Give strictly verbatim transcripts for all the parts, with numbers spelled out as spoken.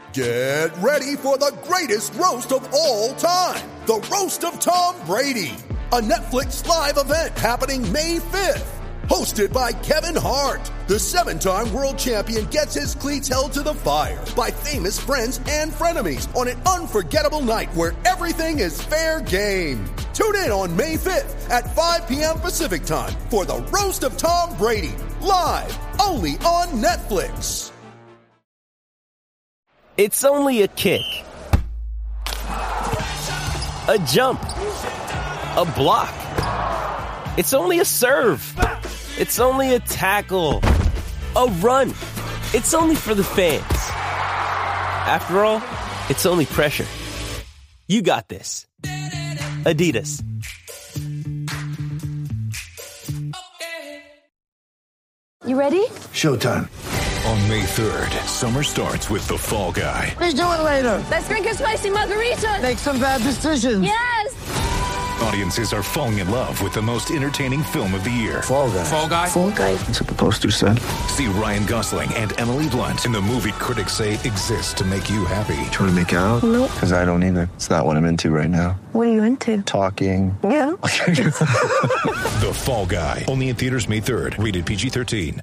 Get ready for the greatest roast of all time. The Roast of Tom Brady. A Netflix live event happening May fifth. Hosted by Kevin Hart. The seven-time world champion gets his cleats held to the fire by famous friends and frenemies on an unforgettable night where everything is fair game. Tune in on May fifth at five p.m. Pacific time for the Roast of Tom Brady. Live only on Netflix. It's only a kick, a jump, a block. It's only a serve. It's only a tackle, a run. It's only for the fans. After all, it's only pressure. You got this. Adidas. You ready? Showtime. On May third, summer starts with The Fall Guy. Let's do it later. Let's drink a spicy margarita. Make some bad decisions. Yes. Audiences are falling in love with the most entertaining film of the year. Fall Guy. Fall Guy? Fall Guy. That's what the poster said. See Ryan Gosling and Emily Blunt in the movie critics say exists to make you happy. Trying to make it out? Nope. Because I don't either. It's not what I'm into right now. What are you into? Talking. Yeah. The Fall Guy. Only in theaters May third. Rated P G thirteen.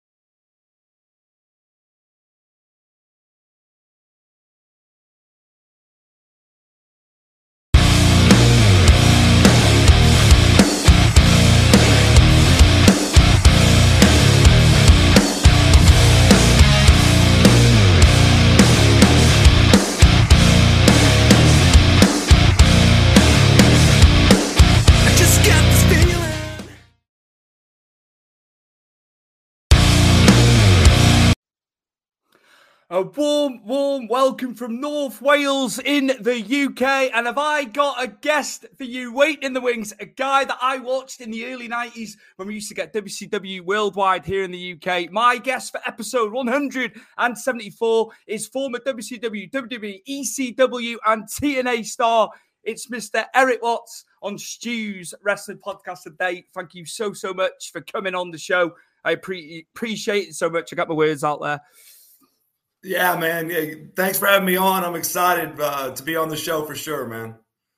A warm, warm welcome from North Wales in the U K. And have I got a guest for you waiting in the wings? A guy that I watched in the early nineties when we used to get W C W Worldwide here in the U K. My guest for episode one hundred seventy-four is former W C W, W W E, E C W and T N A star. It's Mister Eric Watts on Stu's Wrestling Podcast today. Thank you so, so much for coming on the show. I pre- appreciate it so much. I got my words out there. Yeah, man. Yeah, thanks for having me on. I'm excited uh, to be on the show for sure, man.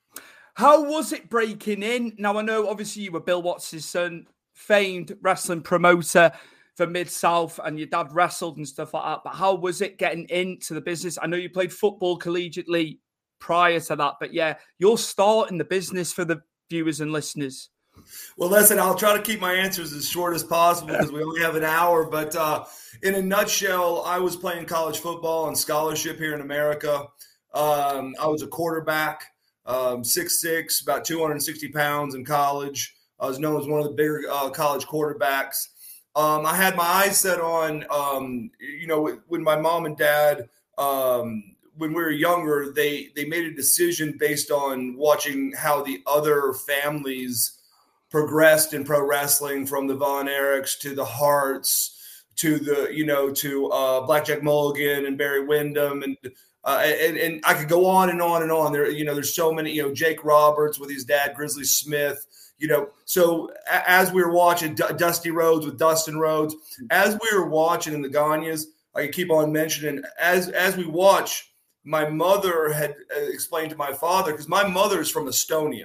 How was it breaking in? Now, I know obviously you were Bill Watts' son, famed wrestling promoter for Mid-South, and your dad wrestled and stuff like that. But how was it getting into the business? I know you played football collegiately prior to that, but yeah, your start in the business for the viewers and listeners. Well, listen, I'll try to keep my answers as short as possible because we only have an hour. But uh, in a nutshell, I was playing college football on scholarship here in America. Um, I was a quarterback, um, six six, about two hundred sixty pounds in college. I was known as one of the bigger uh, college quarterbacks. Um, I had my eyes set on, um, you know, when my mom and dad, um, when we were younger, they, they made a decision based on watching how the other families progressed in pro wrestling, from the Von Erichs to the Harts to the, you know, to uh, Blackjack Mulligan and Barry Windham. And, uh, and, and I could go on and on and on there. You know, there's so many, you know, Jake Roberts with his dad, Grizzly Smith, you know. So a- as we were watching D- Dusty Rhodes with Dustin Rhodes, as we were watching in the Gagnes, I could keep on mentioning, as, as we watch, my mother had explained to my father, because my mother is from Estonia.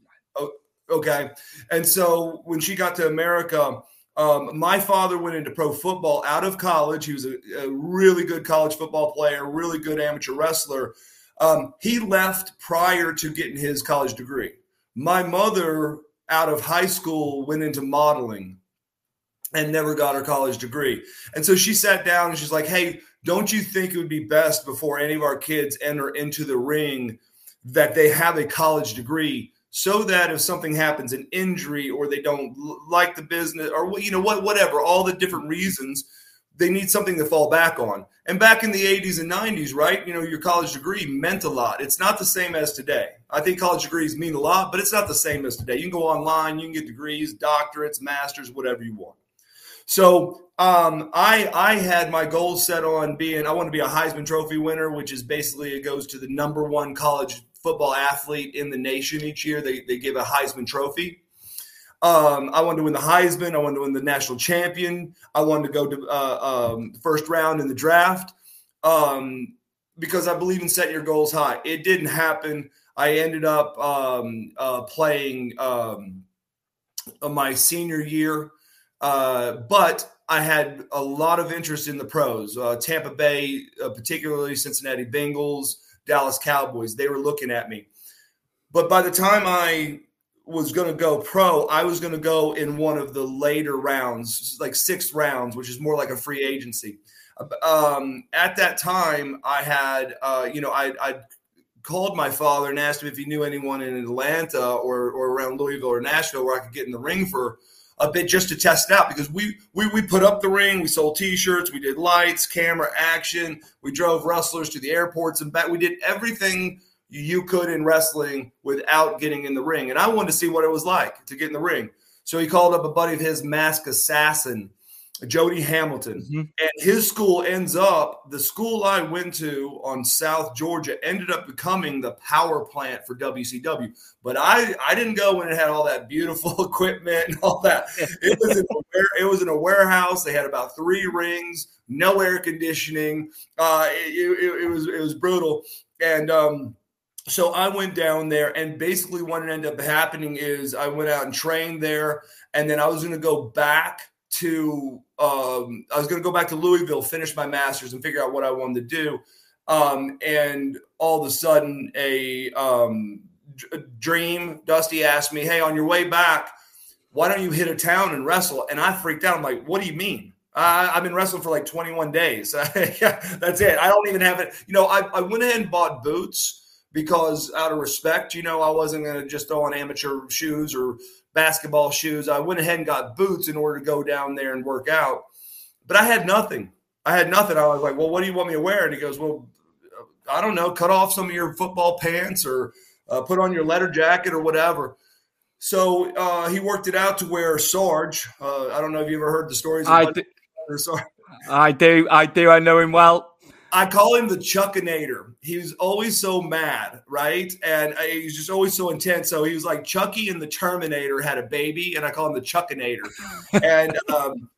Okay. And so when she got to America, um, my father went into pro football out of college. He was a, a really good college football player, really good amateur wrestler. Um, he left prior to getting his college degree. My mother, out of high school, went into modeling and never got her college degree. And so she sat down and she's like, hey, don't you think it would be best before any of our kids enter into the ring that they have a college degree, so that if something happens, an injury, or they don't like the business, or, you know, what, whatever, all the different reasons, they need something to fall back on. And back in the eighties and nineties, right, you know, your college degree meant a lot. It's not the same as today. I think college degrees mean a lot, but it's not the same as today. You can go online, you can get degrees, doctorates, masters, whatever you want. So um, I I had my goals set on being, I want to be a Heisman Trophy winner, which is basically, it goes to the number one college football athlete in the nation each year. They they give a Heisman Trophy. Um, I wanted to win the Heisman. I wanted to win the national champion. I wanted to go to uh, um, first round in the draft. Um, because I believe in setting your goals high. It didn't happen. I ended up um, uh, playing um, my senior year, uh, but I had a lot of interest in the pros. Uh, Tampa Bay, uh, particularly Cincinnati Bengals, Dallas Cowboys, they were looking at me. But by the time I was going to go pro, I was going to go in one of the later rounds, like sixth rounds, which is more like a free agency. Um, at that time, I had, uh, you know, I, I called my father and asked him if he knew anyone in Atlanta or, or around Louisville or Nashville where I could get in the ring for a bit just to test it out, because we, we, we put up the ring, we sold t-shirts, we did lights, camera, action. We drove wrestlers to the airports and back. We did everything you could in wrestling without getting in the ring. And I wanted to see what it was like to get in the ring. So he called up a buddy of his, Mask Assassin, Jody Hamilton. Mm-hmm. And his school ends up, the school I went to on South Georgia ended up becoming the power plant for W C W. But I, I didn't go when it had all that beautiful equipment and all that. It was, in a, it was in a warehouse. They had about three rings, no air conditioning. Uh, it, it, it was it was brutal. And um, so I went down there, and basically what ended up happening is I went out and trained there, and then I was going to go back to um, I was going to go back to Louisville, finish my master's, and figure out what I wanted to do. Um, and all of a sudden, a, um, a dream, Dusty asked me, "Hey, on your way back, why don't you hit a town and wrestle?" And I freaked out. I'm like, "What do you mean? Uh, I've been wrestling for like twenty-one days. Yeah, that's it. I don't even have it." You know, I, I went ahead and bought boots because out of respect, you know, I wasn't going to just throw on amateur shoes or basketball shoes. I went ahead and got boots in order to go down there and work out. But I had nothing. I had nothing. I was like, "Well, what do you want me to wear?" And he goes, "Well, I don't know, cut off some of your football pants or uh, put on your leather jacket or whatever." So uh, he worked it out to where Sarge, uh, I don't know if you ever heard the stories. Of I, do, I do. I do. I know him well. I call him the Chuckinator. He was always so mad, right? And he's just always so intense. So he was like Chucky and the Terminator had a baby, and I call him the Chuckinator. and um,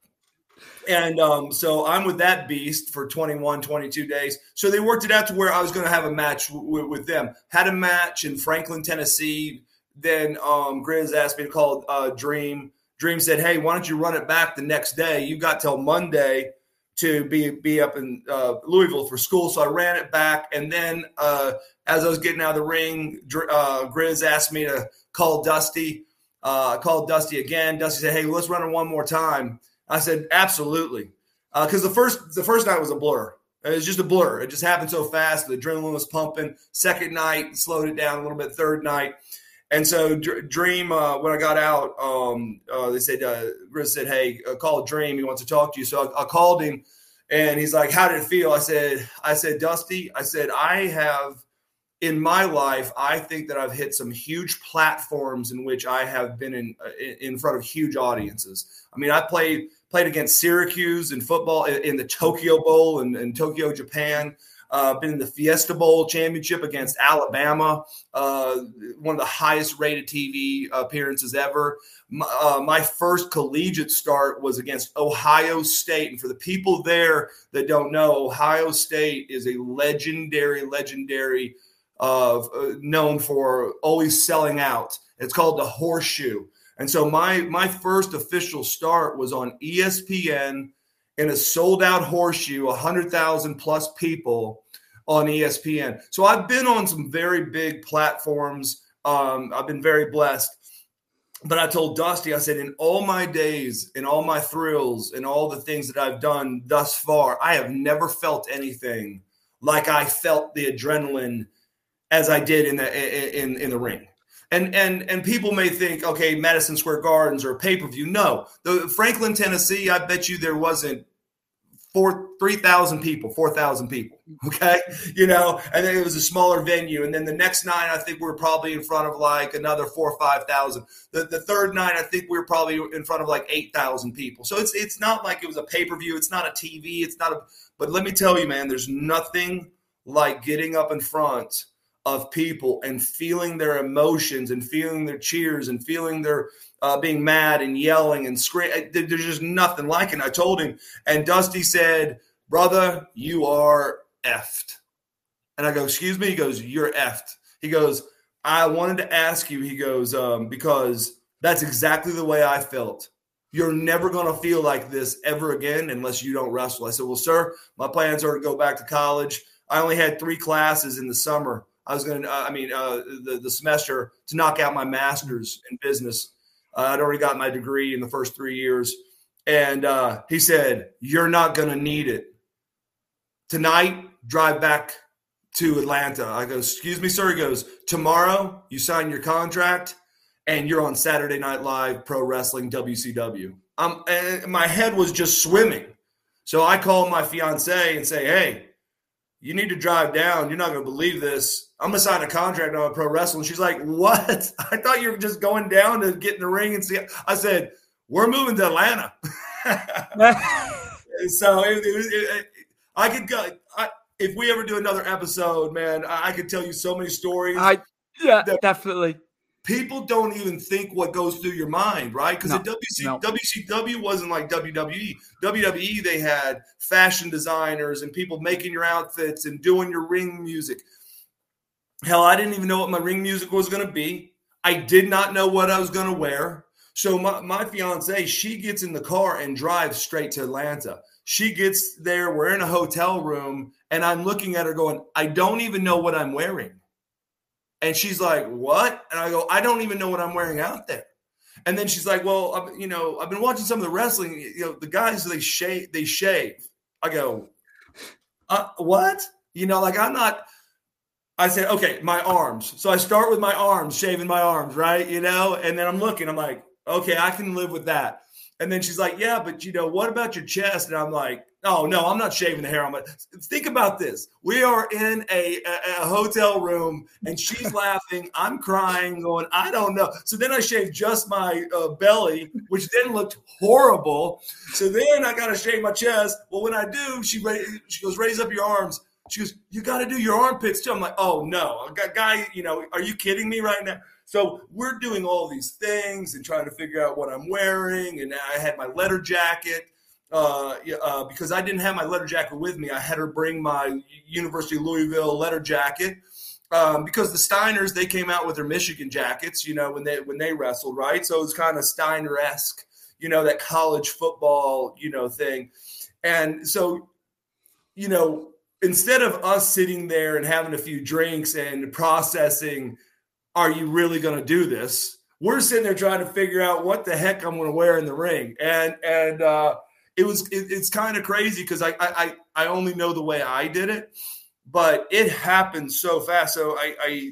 and um, so I'm with that beast for twenty-one, twenty-two days. So they worked it out to where I was going to have a match w- with them. Had a match in Franklin, Tennessee. Then um, Grizz asked me to call uh, Dream. Dream said, "Hey, why don't you run it back the next day? You got till Monday to be be up in uh, Louisville for school." So I ran it back. And then uh, as I was getting out of the ring, uh, Grizz asked me to call Dusty. Uh, I called Dusty again. Dusty said, "Hey, let's run it one more time." I said, "Absolutely." Because uh, the first the first night was a blur. It was just a blur. It just happened so fast. The adrenaline was pumping. Second night, slowed it down a little bit. Third night. And so Dream, uh, when I got out, um, uh, they said, uh, Grizz said, "Hey, uh, call Dream. He wants to talk to you." So I, I called him, and he's like, "How did it feel?" I said, I said, "Dusty," I said, "I have in my life, I think that I've hit some huge platforms in which I have been in, in front of huge audiences. I mean, I played, played against Syracuse in football in, in the Tokyo Bowl in, in Tokyo, Japan. Uh, been in the Fiesta Bowl championship against Alabama, uh, one of the highest rated T V appearances ever. My, uh, my first collegiate start was against Ohio State. And for the people there that don't know, Ohio State is a legendary, legendary, uh, known for always selling out. It's called the Horseshoe. And so my, my first official start was on E S P N in a sold-out Horseshoe, one hundred thousand plus people on E S P N. So I've been on some very big platforms. Um, I've been very blessed. But I told Dusty, I said, in all my days, in all my thrills, and all the things that I've done thus far, I have never felt anything like I felt the adrenaline as I did in the in, in the ring. And and and people may think, okay, Madison Square Gardens or pay-per-view. No, the Franklin, Tennessee, I bet you there wasn't four, three thousand people, four thousand people. Okay. You know, and then it was a smaller venue. And then the next night, I think we were probably in front of like another four or five thousand. The, the third night, I think we were probably in front of like eight thousand people. So it's, it's not like it was a pay-per-view. It's not a T V. It's not a, but let me tell you, man, there's nothing like getting up in front of people and feeling their emotions and feeling their cheers and feeling their uh, being mad and yelling and screaming. There's just nothing like it. I told him, and Dusty said, "Brother, you are effed." And I go, excuse me? He goes, you're effed. He goes, I wanted to ask you, he goes, um, because that's exactly the way I felt. You're never going to feel like this ever again unless you don't wrestle. I said, well, sir, my plans are to go back to college. I only had three classes in the summer. I was going to, uh, I mean, uh, the, the semester to knock out my master's in business. Uh, I'd already got my degree in the first three years. And uh, he said, you're not going to need it. Tonight, drive back to Atlanta. I go, excuse me, sir. He goes, tomorrow you sign your contract and you're on Saturday Night Live Pro Wrestling W C W. Um, and my head was just swimming. So I call my fiance and say, hey, you need to drive down. You're not going to believe this. I'm going to sign a contract on Pro Wrestling. She's like, what? I thought you were just going down to get in the ring and see. I said, we're moving to Atlanta. so it, it, it, I could go. I, if we ever do another episode, man, I, I could tell you so many stories. I Yeah, definitely. People don't even think what goes through your mind, right? Because No, W C, no. W C W wasn't like W W E. W W E, they had fashion designers and people making your outfits and doing your ring music. Hell, I didn't even know what my ring music was going to be. I did not know what I was going to wear. So my, my fiance, she gets in the car and drives straight to Atlanta. She gets there. We're in a hotel room, and I'm looking at her going, I don't even know what I'm wearing. And she's like, what? And I go, I don't even know what I'm wearing out there. And then she's like, well, I'm, you know, I've been watching some of the wrestling. You know, the guys, they shave. They shave. I go, uh, what? You know, like I'm not. I said, okay, my arms. So I start with my arms, shaving my arms, right? You know, and then I'm looking. I'm like, okay, I can live with that. And then she's like, yeah, but, you know, what about your chest? And I'm like, oh, no, I'm not shaving the hair on my – think about this. We are in a, a, a hotel room, and she's laughing. I'm crying, going, I don't know. So then I shaved just my uh, belly, which then looked horrible. So then I got to shave my chest. Well, when I do, she she goes, raise up your arms. She goes, you got to do your armpits too. I'm like, oh, no. Guy, you know, are you kidding me right now? So we're doing all these things and trying to figure out what I'm wearing. And I had my leather jacket uh, uh, because I didn't have my leather jacket with me. I had her bring my University of Louisville leather jacket um, because the Steiners, they came out with their Michigan jackets, you know, when they when they wrestled, right? So it was kind of Steiner-esque, you know, that college football, you know, thing. And so, you know, instead of us sitting there and having a few drinks and processing – are you really going to do this? We're sitting there trying to figure out what the heck I'm going to wear in the ring. And and uh, it was it, it's kind of crazy because I, I I only know the way I did it, but it happened so fast. So I, I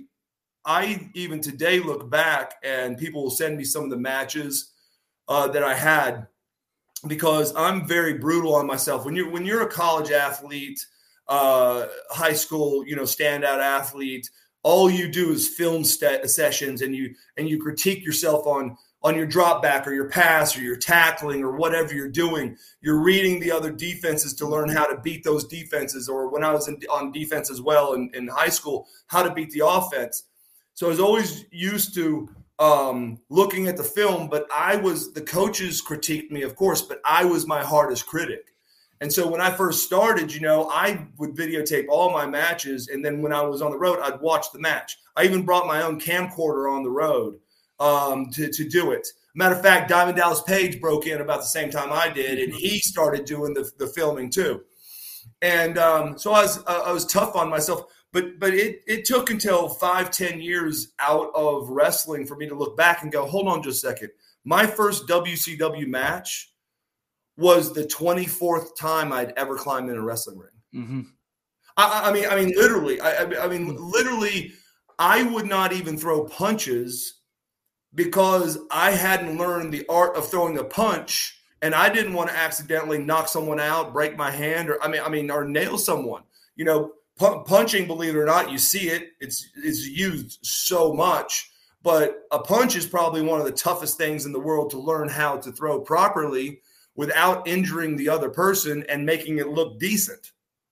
I even today look back and people will send me some of the matches uh, that I had because I'm very brutal on myself. When you're when you're a college athlete, uh, high school, you know, standout athlete, all you do is film st- sessions and you and you critique yourself on on your drop back or your pass or your tackling or whatever you're doing. You're reading the other defenses to learn how to beat those defenses, or when I was in, on defense as well in, in high school, how to beat the offense. So I was always used to um, looking at the film, but I was the coaches critiqued me, of course, but I was my hardest critic. And so when I first started, you know, I would videotape all my matches. And then when I was on the road, I'd watch the match. I even brought my own camcorder on the road um, to, to do it. Matter of fact, Diamond Dallas Page broke in about the same time I did, and he started doing the, the filming too. And um, so I was uh, I was tough on myself. But but it, it took until five, ten years out of wrestling for me to look back and go, hold on just a second. My first W C W match was the twenty-fourth time I'd ever climbed in a wrestling ring. Mm-hmm. I, I mean, I mean, literally, I, I mean, literally, I would not even throw punches because I hadn't learned the art of throwing a punch, and I didn't want to accidentally knock someone out, break my hand, or I mean, I mean, or nail someone. You know, pu- punching, believe it or not, you see it; it's it's used so much. But a punch is probably one of the toughest things in the world to learn how to throw properly without injuring the other person and making it look decent.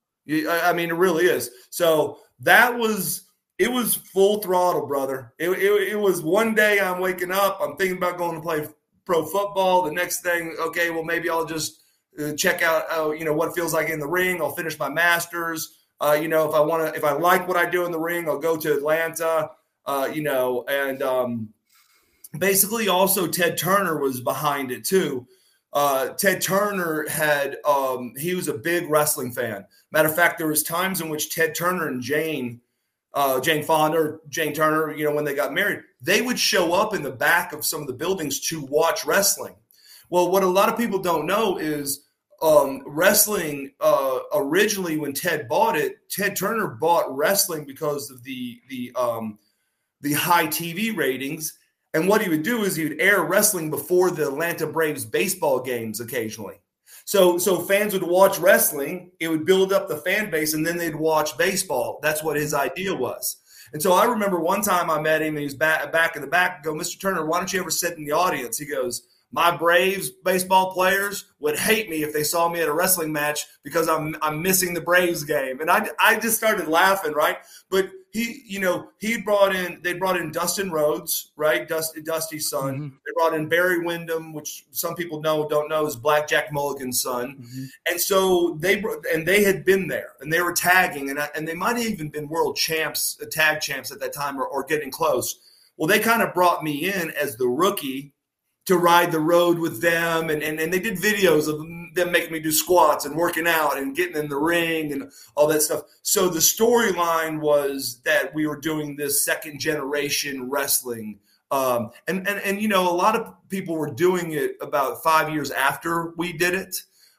I mean, it really is. So that was, it was full throttle, brother. It, it, it was one day I'm waking up, I'm thinking about going to play pro football. The next thing, okay, well, maybe I'll just uh, check out, uh, you know, what it feels like in the ring. I'll finish my master's. Uh, you know, if I want to, if I like what I do in the ring, I'll go to Atlanta. Uh, you know, and um, basically also Ted Turner was behind it too. Uh, Ted Turner had, um, he was a big wrestling fan. Matter of fact, there was times in which Ted Turner and Jane, uh, Jane Fonda, or Jane Turner, you know, when they got married, they would show up in the back of some of the buildings to watch wrestling. Well, what a lot of people don't know is um, wrestling uh, originally, when Ted bought it, Ted Turner bought wrestling because of the, the, um, the high T V ratings. And what he would do is he would air wrestling before the Atlanta Braves baseball games occasionally. So, so fans would watch wrestling, it would build up the fan base, and then they'd watch baseball. That's what his idea was. And so I remember one time I met him, and he was back, back in the back. I go, Mister Turner, why don't you ever sit in the audience? He goes, my Braves baseball players would hate me if they saw me at a wrestling match because I'm I'm missing the Braves game. And I, I just started laughing, right? But he, you know, he brought in, they brought in Dustin Rhodes, right? Dusty, Dusty's son. Mm-hmm. They brought in Barry Windham, which some people know, don't know, is Blackjack Mulligan's son. Mm-hmm. And so they, and they had been there and they were tagging, and, and they might have even been world champs, tag champs at that time, or, or getting close. Well, they kind of brought me in as the rookie to ride the road with them. And, and, and they did videos of them making me do squats and working out and getting in the ring and all that stuff. So the storyline was that we were doing this second generation wrestling. Um, and, and, and, you know, a lot of people were doing it about five years after we did it.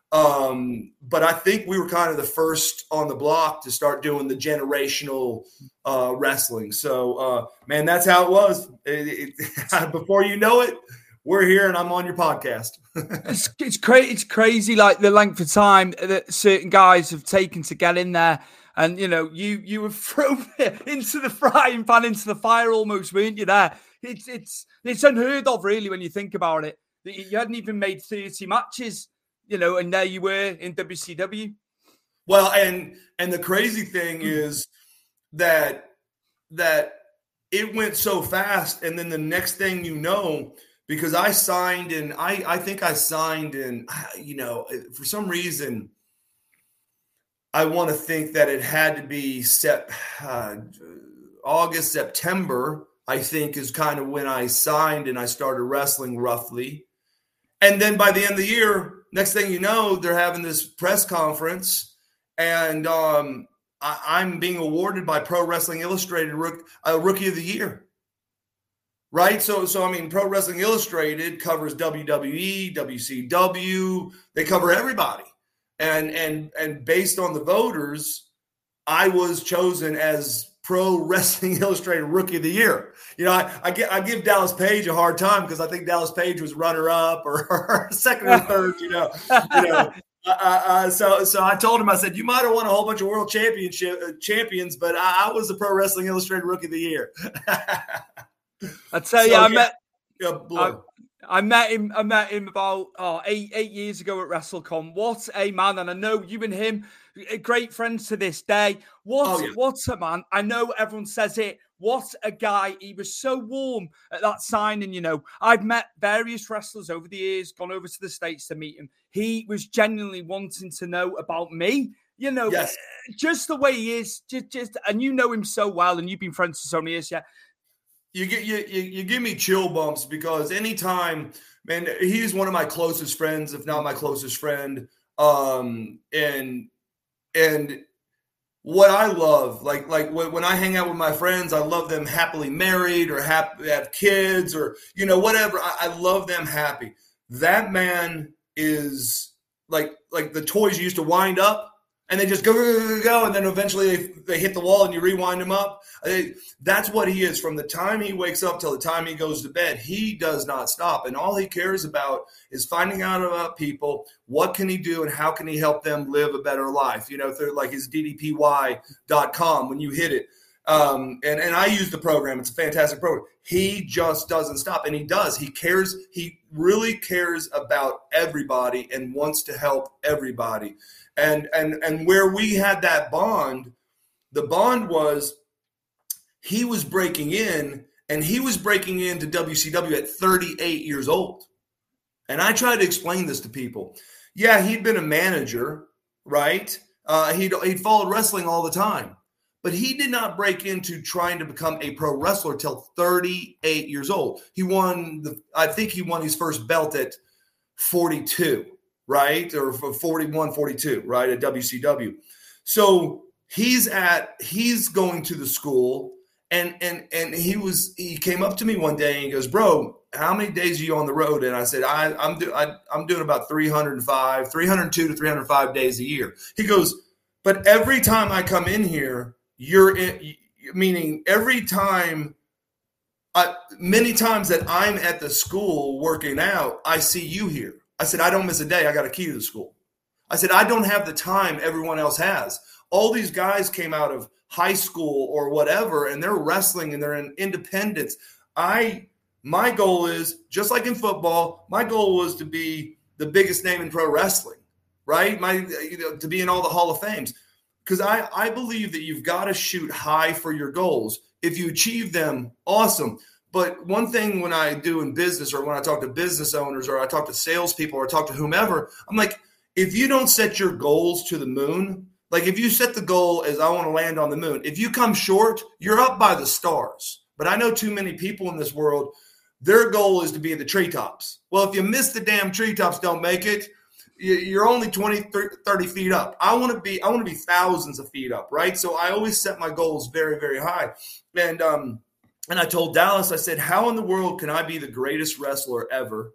Um, but I think we were kind of the first on the block to start doing the generational uh, wrestling. So, uh, man, that's how it was. It, it, before you know it, we're here and I'm on your podcast. it's it's, cra- it's crazy, like the length of time that certain guys have taken to get in there. And, you know, you you were thrown into the frying pan, into the fire almost, weren't you there? It's, it's, it's unheard of, really, when you think about it. You hadn't even made thirty matches, you know, and there you were in W C W. Well, and and the crazy thing is that that it went so fast. And then the next thing you know, because I signed in, I, I think I signed in, you know, for some reason, I want to think that it had to be sep, uh, August, September, I think is kind of when I signed and I started wrestling roughly. And then by the end of the year, next thing you know, they're having this press conference and um, I, I'm being awarded by Pro Wrestling Illustrated rook, uh, Rookie of the Year. Right. So, so, I mean, Pro Wrestling Illustrated covers W W E, W C W. They cover everybody. And, and, and based on the voters, I was chosen as Pro Wrestling Illustrated Rookie of the Year. You know, I, I, get, I give Dallas Page a hard time because I think Dallas Page was runner up or, or second or third, you know, you know. Uh, uh, so, so I told him, I said, you might have won a whole bunch of world championship uh, champions, but I, I was the Pro Wrestling Illustrated Rookie of the Year. I tell you, so, I yeah, met, yeah, I, I met him. I met him about oh, eight eight years ago at WrestleCon. What a man! And I know you and him, great friends to this day. What oh, yeah. what a man! I know everyone says it. What a guy! He was so warm at that signing. You know, I've met various wrestlers over the years, gone over to the States to meet him. He was genuinely wanting to know about me. You know, yes. just the way he is. Just, just, and you know him so well, and you've been friends for so many years. Yeah. You get you, you you give me chill bumps because anytime, man, he's one of my closest friends, if not my closest friend. Um, and and what I love, like like when I hang out with my friends, I love them happily married or have, have kids or you know whatever. I, I love them happy. That man is like like the toys you used to wind up. And they just go, go, go, go, and then eventually they, they hit the wall and you rewind them up. I, that's what he is. From the time he wakes up till the time he goes to bed, he does not stop. And all he cares about is finding out about people, what can he do and how can he help them live a better life? You know, through like his D D P Y dot com when you hit it. Um, and, and I use the program. It's a fantastic program. He just doesn't stop. And he does. He cares. He really cares about everybody and wants to help everybody. And and and where we had that bond, the bond was he was breaking in, and he was breaking into W C W at thirty-eight years old. And I try to explain this to people. Yeah, he'd been a manager, right? Uh, he'd, he'd followed wrestling all the time. But he did not break into trying to become a pro wrestler till thirty-eight years old. He won, the, I think he won his first belt at forty-two, right? Or forty-one, forty-two, right? At W C W. So he's at, he's going to the school and, and, and he was, he came up to me one day and he goes, bro, how many days are you on the road? And I said, I, I'm, do, I, I'm doing about three hundred five, three hundred two to three hundred five days a year. He goes, but every time I come in here, you're in, meaning every time, I, many times that I'm at the school working out, I see you here. I said, I don't miss a day. I got a key to the school. I said, I don't have the time everyone else has. All these guys came out of high school or whatever, and they're wrestling and they're in independence. I, my goal is, just like in football, my goal was to be the biggest name in pro wrestling, right? My, you know, to be in all the Hall of Fames. Because I, I believe that you've got to shoot high for your goals. If you achieve them, awesome. But one thing when I do in business or when I talk to business owners or I talk to salespeople or I talk to whomever, I'm like, if you don't set your goals to the moon, like if you set the goal as I want to land on the moon, if you come short, you're up by the stars. But I know too many people in this world, their goal is to be in the treetops. Well, if you miss the damn treetops, don't make it. You're only twenty, thirty feet up. I want to be, I want to be thousands of feet up, right? So I always set my goals very, very high. And, um, and I told Dallas, I said, how in the world can I be the greatest wrestler ever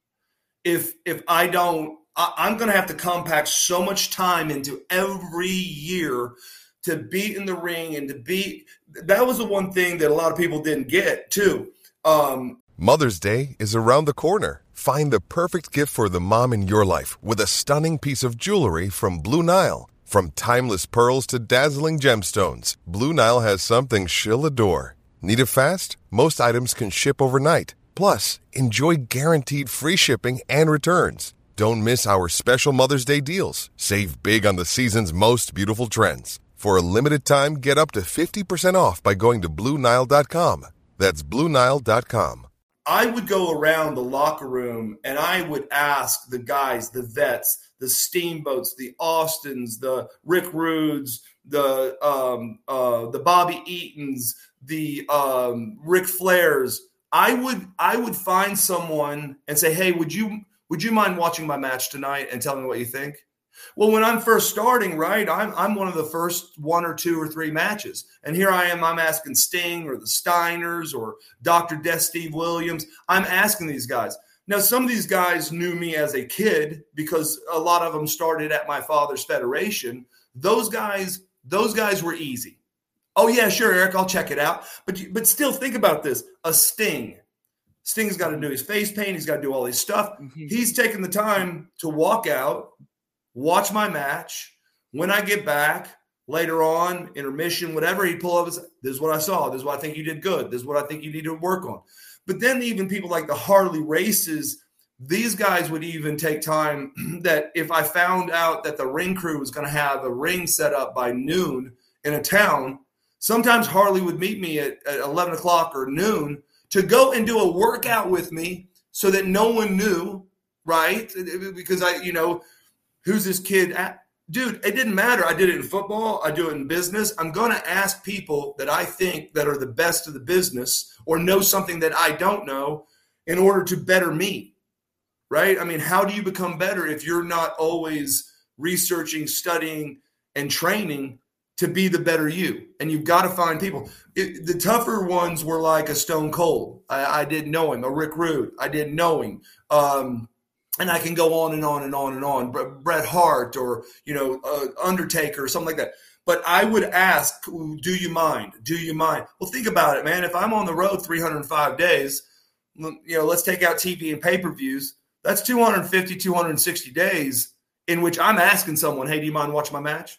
if, if I don't, I, I'm going to have to compact so much time into every year to be in the ring and to be, that was the one thing that a lot of people didn't get too. Um, Mother's Day is around the corner. Find the perfect gift for the mom in your life with a stunning piece of jewelry from Blue Nile. From timeless pearls to dazzling gemstones, Blue Nile has something she'll adore. Need it fast? Most items can ship overnight. Plus, enjoy guaranteed free shipping and returns. Don't miss our special Mother's Day deals. Save big on the season's most beautiful trends. For a limited time, get up to fifty percent off by going to Blue Nile dot com. That's Blue Nile dot com. I would go around the locker room and I would ask the guys, the vets, the Steamboats, the Austins, the Rick Rudes, the um, uh, the Bobby Eatons, the um, Ric Flairs. I would I would find someone and say, hey, would you would you mind watching my match tonight and tell me what you think? Well, when I'm first starting, right, I'm I'm one of the first one or two or three matches. And here I am, I'm asking Sting or the Steiners or Doctor Death Steve Williams. I'm asking these guys. Now, some of these guys knew me as a kid because a lot of them started at my father's federation. Those guys, those guys were easy. Oh, yeah, sure, Eric, I'll check it out. But, but still think about this. A Sting. Sting's got to do his face paint. He's got to do all his stuff. Mm-hmm. He's taking the time to walk out, watch my match. When I get back later on, intermission, whatever, he'd pull up and say, this is what I saw. This is what I think you did good. This is what I think you need to work on. But then even people like the Harley Races, these guys would even take time that if I found out that the ring crew was going to have a ring set up by noon in a town, sometimes Harley would meet me at, at eleven o'clock or noon to go and do a workout with me so that no one knew, right? Because I, you know, who's this kid at? Dude, it didn't matter. I did it in football. I do it in business. I'm going to ask people that I think that are the best of the business or know something that I don't know in order to better me, right? I mean, how do you become better if you're not always researching, studying, and training to be the better you? And you've got to find people. It, the tougher ones were like a Stone Cold. I, I didn't know him. A Rick Rude. I didn't know him. Um, And I can go on and on and on and on. Bret Hart or, you know, uh, Undertaker or something like that. But I would ask, do you mind? Do you mind? Well, think about it, man. If I'm on the road three hundred five days, you know, let's take out T V and pay-per-views. That's two hundred fifty, two hundred sixty days in which I'm asking someone, hey, do you mind watching my match?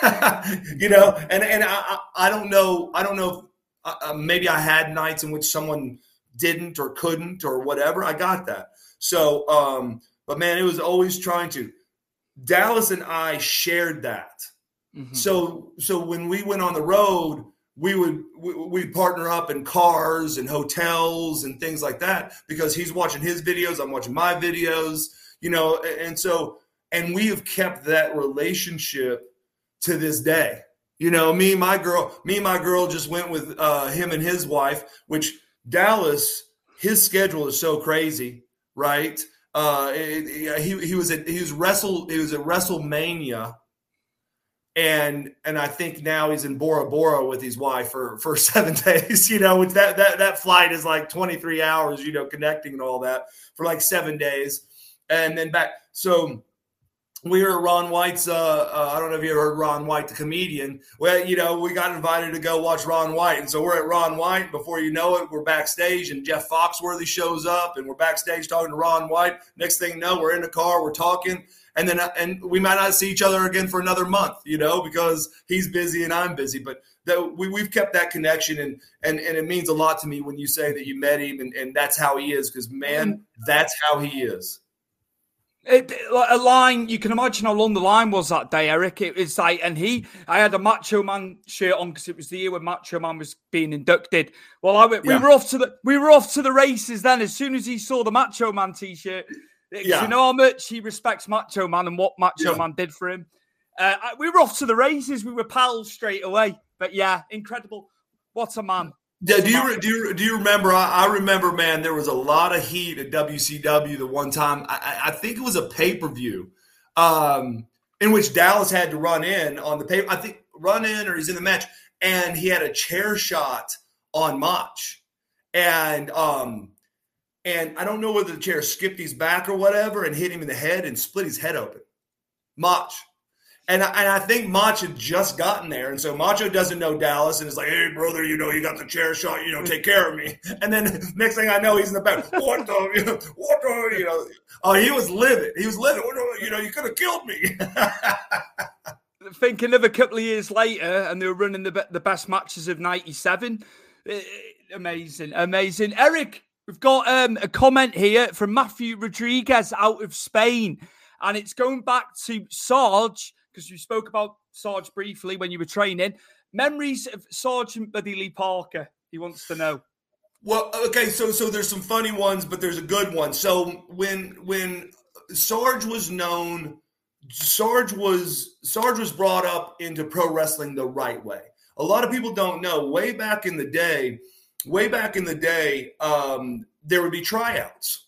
you know, and, and I, I don't know. I don't know. If, uh, maybe I had nights in which someone didn't or couldn't or whatever. I got that. So, um, but man, it was always trying to. Dallas and I shared that. Mm-hmm. So, so when we went on the road, we would we, we'd partner up in cars and hotels and things like that because he's watching his videos, I'm watching my videos, you know, and so and we have kept that relationship to this day. You know, me and my girl, me and my girl just went with uh, him and his wife, which Dallas, his schedule is so crazy, right? Uh, it, he he was at he was wrestle he was at WrestleMania, and and I think now he's in Bora Bora with his wife for, for seven days. You know, with that that that flight is like twenty-three hours. You know, connecting and all that for like seven days, and then back. So we were at Ron White's. Uh, uh, I don't know if you ever heard Ron White, the comedian. Well, you know, we got invited to go watch Ron White, and so we're at Ron White. Before you know it, we're backstage, and Jeff Foxworthy shows up, and we're backstage talking to Ron White. Next thing you know, we're in the car, we're talking, and then and we might not see each other again for another month, you know, because he's busy and I'm busy. But that we we've kept that connection, and and and it means a lot to me when you say that you met him, and, and that's how he is, because man, that's how he is. It, a line, you can imagine how long the line was that day, Eric. It was like, and he, I had a Macho Man shirt on because it was the year when Macho Man was being inducted. Well, I went, we yeah. were off to the, we were off to the races then. As soon as he saw the Macho Man t-shirt, yeah. you know how much he respects Macho Man and what Macho yeah. Man did for him. Uh, we were off to the races. We were pals straight away. But yeah, incredible. What a man. Yeah, do you do you do you remember? I, I remember, man. There was a lot of heat at W C W the one time. I, I think it was a pay per view, um, in which Dallas had to run in on the pay. I think run in or he's in the match, and he had a chair shot on Mach, and um, and I don't know whether the chair skipped his back or whatever and hit him in the head and split his head open. Mach. And I, and I think Mach had just gotten there. And so Macho doesn't know Dallas and is like, hey, brother, you know, you got the chair shot, you know, take care of me. And then next thing I know, he's in the back. What the, you know, what the, you know. Oh, he was livid. He was livid. You know, you could have killed me. Thinking of a couple of years later, and they were running the, the best matches of ninety-seven. Amazing, amazing. Eric, we've got um, a comment here from Matthew Rodriguez out of Spain. And it's going back to Sarge, because you spoke about Sarge briefly when you were training. Memories of Sergeant Buddy Lee Parker, he wants to know. Well, okay, so so there's some funny ones, but there's a good one. So when when Sarge was known, Sarge was Sarge was brought up into pro wrestling the right way. A lot of people don't know. Way back in the day, way back in the day, um, there would be tryouts.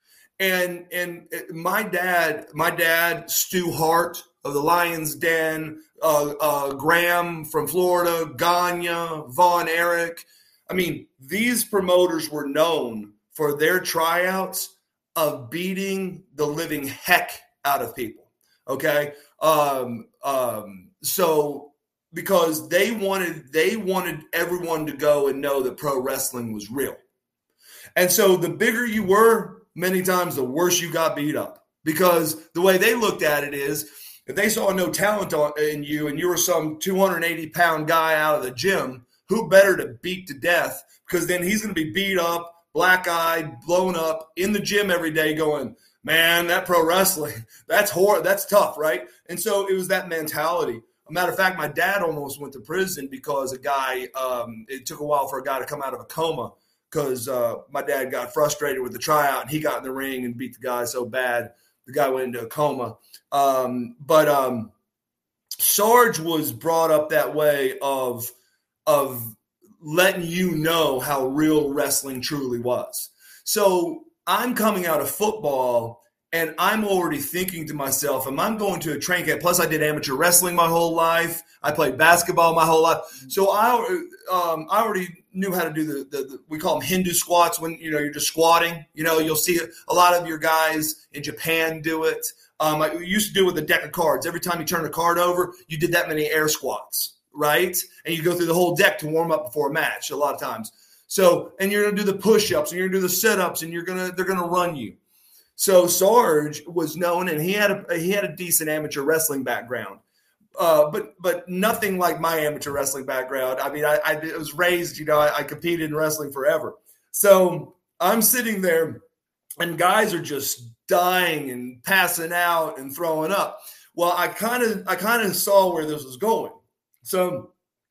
And and my dad, my dad, Stu Hart of the Lion's Den, uh, uh, Graham from Florida, Gagne, Von Erich. I mean, these promoters were known for their tryouts of beating the living heck out of people. Okay, um, um, so because they wanted they wanted everyone to go and know that pro wrestling was real, and so the bigger you were, many times the worse you got beat up, because the way they looked at it is, if they saw no talent in you and you were some two hundred eighty pound guy out of the gym, who better to beat to death? Because then he's going to be beat up, black-eyed, blown up in the gym every day going, man, that pro wrestling, that's hor- that's tough, right? And so it was that mentality. A matter of fact, my dad almost went to prison because a guy, um, it took a while for a guy to come out of a coma, because uh, my dad got frustrated with the tryout and he got in the ring and beat the guy so bad the guy went into a coma. Um, but um, Sarge was brought up that way of of letting you know how real wrestling truly was. So I'm coming out of football and I'm already thinking to myself, am I going to a train camp? Plus I did amateur wrestling my whole life. I played basketball my whole life. So I, um, I already knew how to do the, the, the, we call them Hindu squats when, you know, you're just squatting. You know, you'll see a lot of your guys in Japan do it. Um, I used to do it with a deck of cards. Every time you turn a card over, you did that many air squats, right? And you go through the whole deck to warm up before a match a lot of times. So, and you're going to do the push-ups and you're going to do the sit-ups and you're going to, they're going to run you. So Sarge was known, and he had a he had a decent amateur wrestling background, uh, but but nothing like my amateur wrestling background. I mean, I, I was raised, you know, I, I competed in wrestling forever. So I'm sitting there, and guys are just dying and passing out and throwing up. Well, I kind of I kind of saw where this was going. So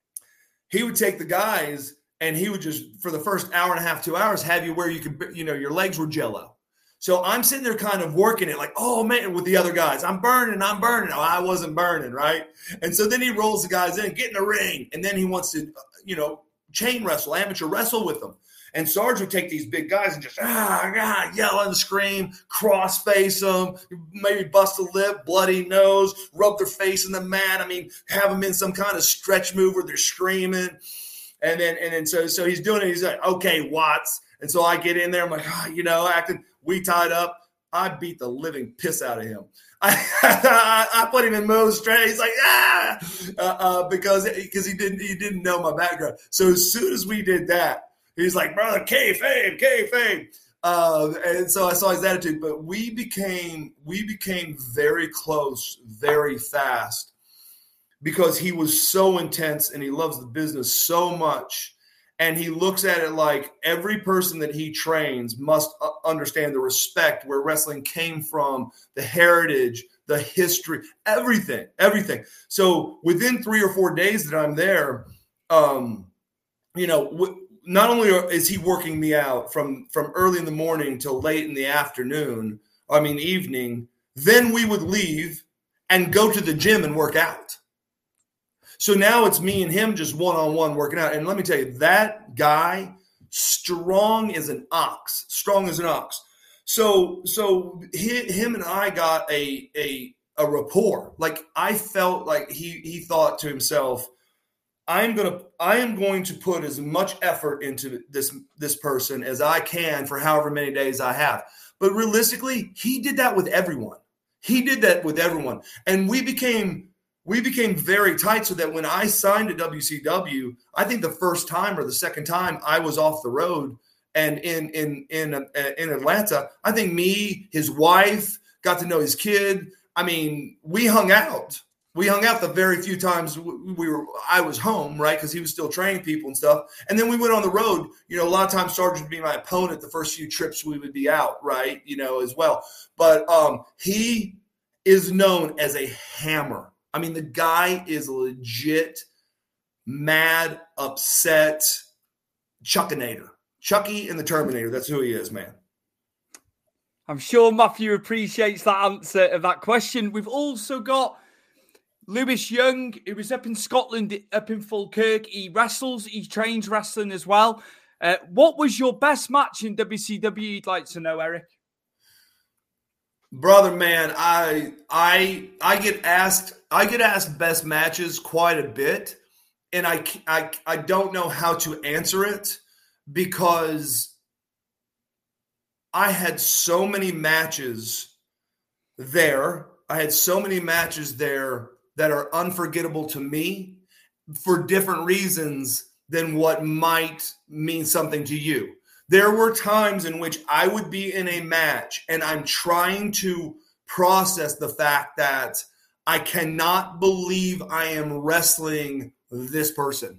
he would take the guys, and he would just, for the first hour and a half, two hours, have you where you could, you know, your legs were jello. So I'm sitting there kind of working it like, oh, man, with the other guys. I'm burning, I'm burning. Oh, I wasn't burning, right? And so then he rolls the guys in, get in the ring. And then he wants to, you know, chain wrestle, amateur wrestle with them. And Sarge would take these big guys and just, ah, ah, yell and scream, cross-face them, maybe bust a lip, bloody nose, rub their face in the mat. I mean, have them in some kind of stretch move where they're screaming. And then and then so, so he's doing it. He's like, okay, Watts. And so I get in there. I'm like, oh, you know, acting. We tied up. I beat the living piss out of him. I, I put him in Moe's straight. He's like, ah, uh, uh, because because he didn't he didn't know my background. So as soon as we did that, he's like, brother, kayfabe, kayfabe. Uh, and so I saw his attitude. But we became we became very close, very fast, because he was so intense and he loves the business so much. And he looks at it like every person that he trains must understand the respect where wrestling came from, the heritage, the history, everything, everything. So within three or four days that I'm there, um, you know, w- not only is he working me out from, from early in the morning till late in the afternoon, I mean, evening, then we would leave and go to the gym and work out. So now it's me and him just one-on-one working out. And let me tell you, that guy, strong as an ox, strong as an ox. So so he, him and I got a, a, a rapport. Like I felt like he he thought to himself, I'm gonna I am going to put as much effort into this, this person as I can for however many days I have. But realistically, he did that with everyone. He did that with everyone. And we became – We became very tight so that when I signed to W C W, I think the first time or the second time I was off the road and in in in uh, in Atlanta, I think me, his wife, got to know his kid. I mean, we hung out. We hung out the very few times we were. I was home, right, because he was still training people and stuff. And then we went on the road. You know, a lot of times Sarge would be my opponent the first few trips we would be out, right, you know, as well. But um, he is known as a hammer. I mean, the guy is legit mad, upset, Chuckinator. Chucky and the Terminator. That's who he is, man. I'm sure Matthew appreciates that answer of that question. We've also got Lewis Young, who was up in Scotland, up in Falkirk. He wrestles. He trains wrestling as well. Uh, what was your best match in W C W you'd like to know, Eric? Brother, man, I I I get asked I get asked best matches quite a bit, and I I I don't know how to answer it because I had so many matches there. I had so many matches there that are unforgettable to me for different reasons than what might mean something to you. There were times in which I would be in a match and I'm trying to process the fact that I cannot believe I am wrestling this person.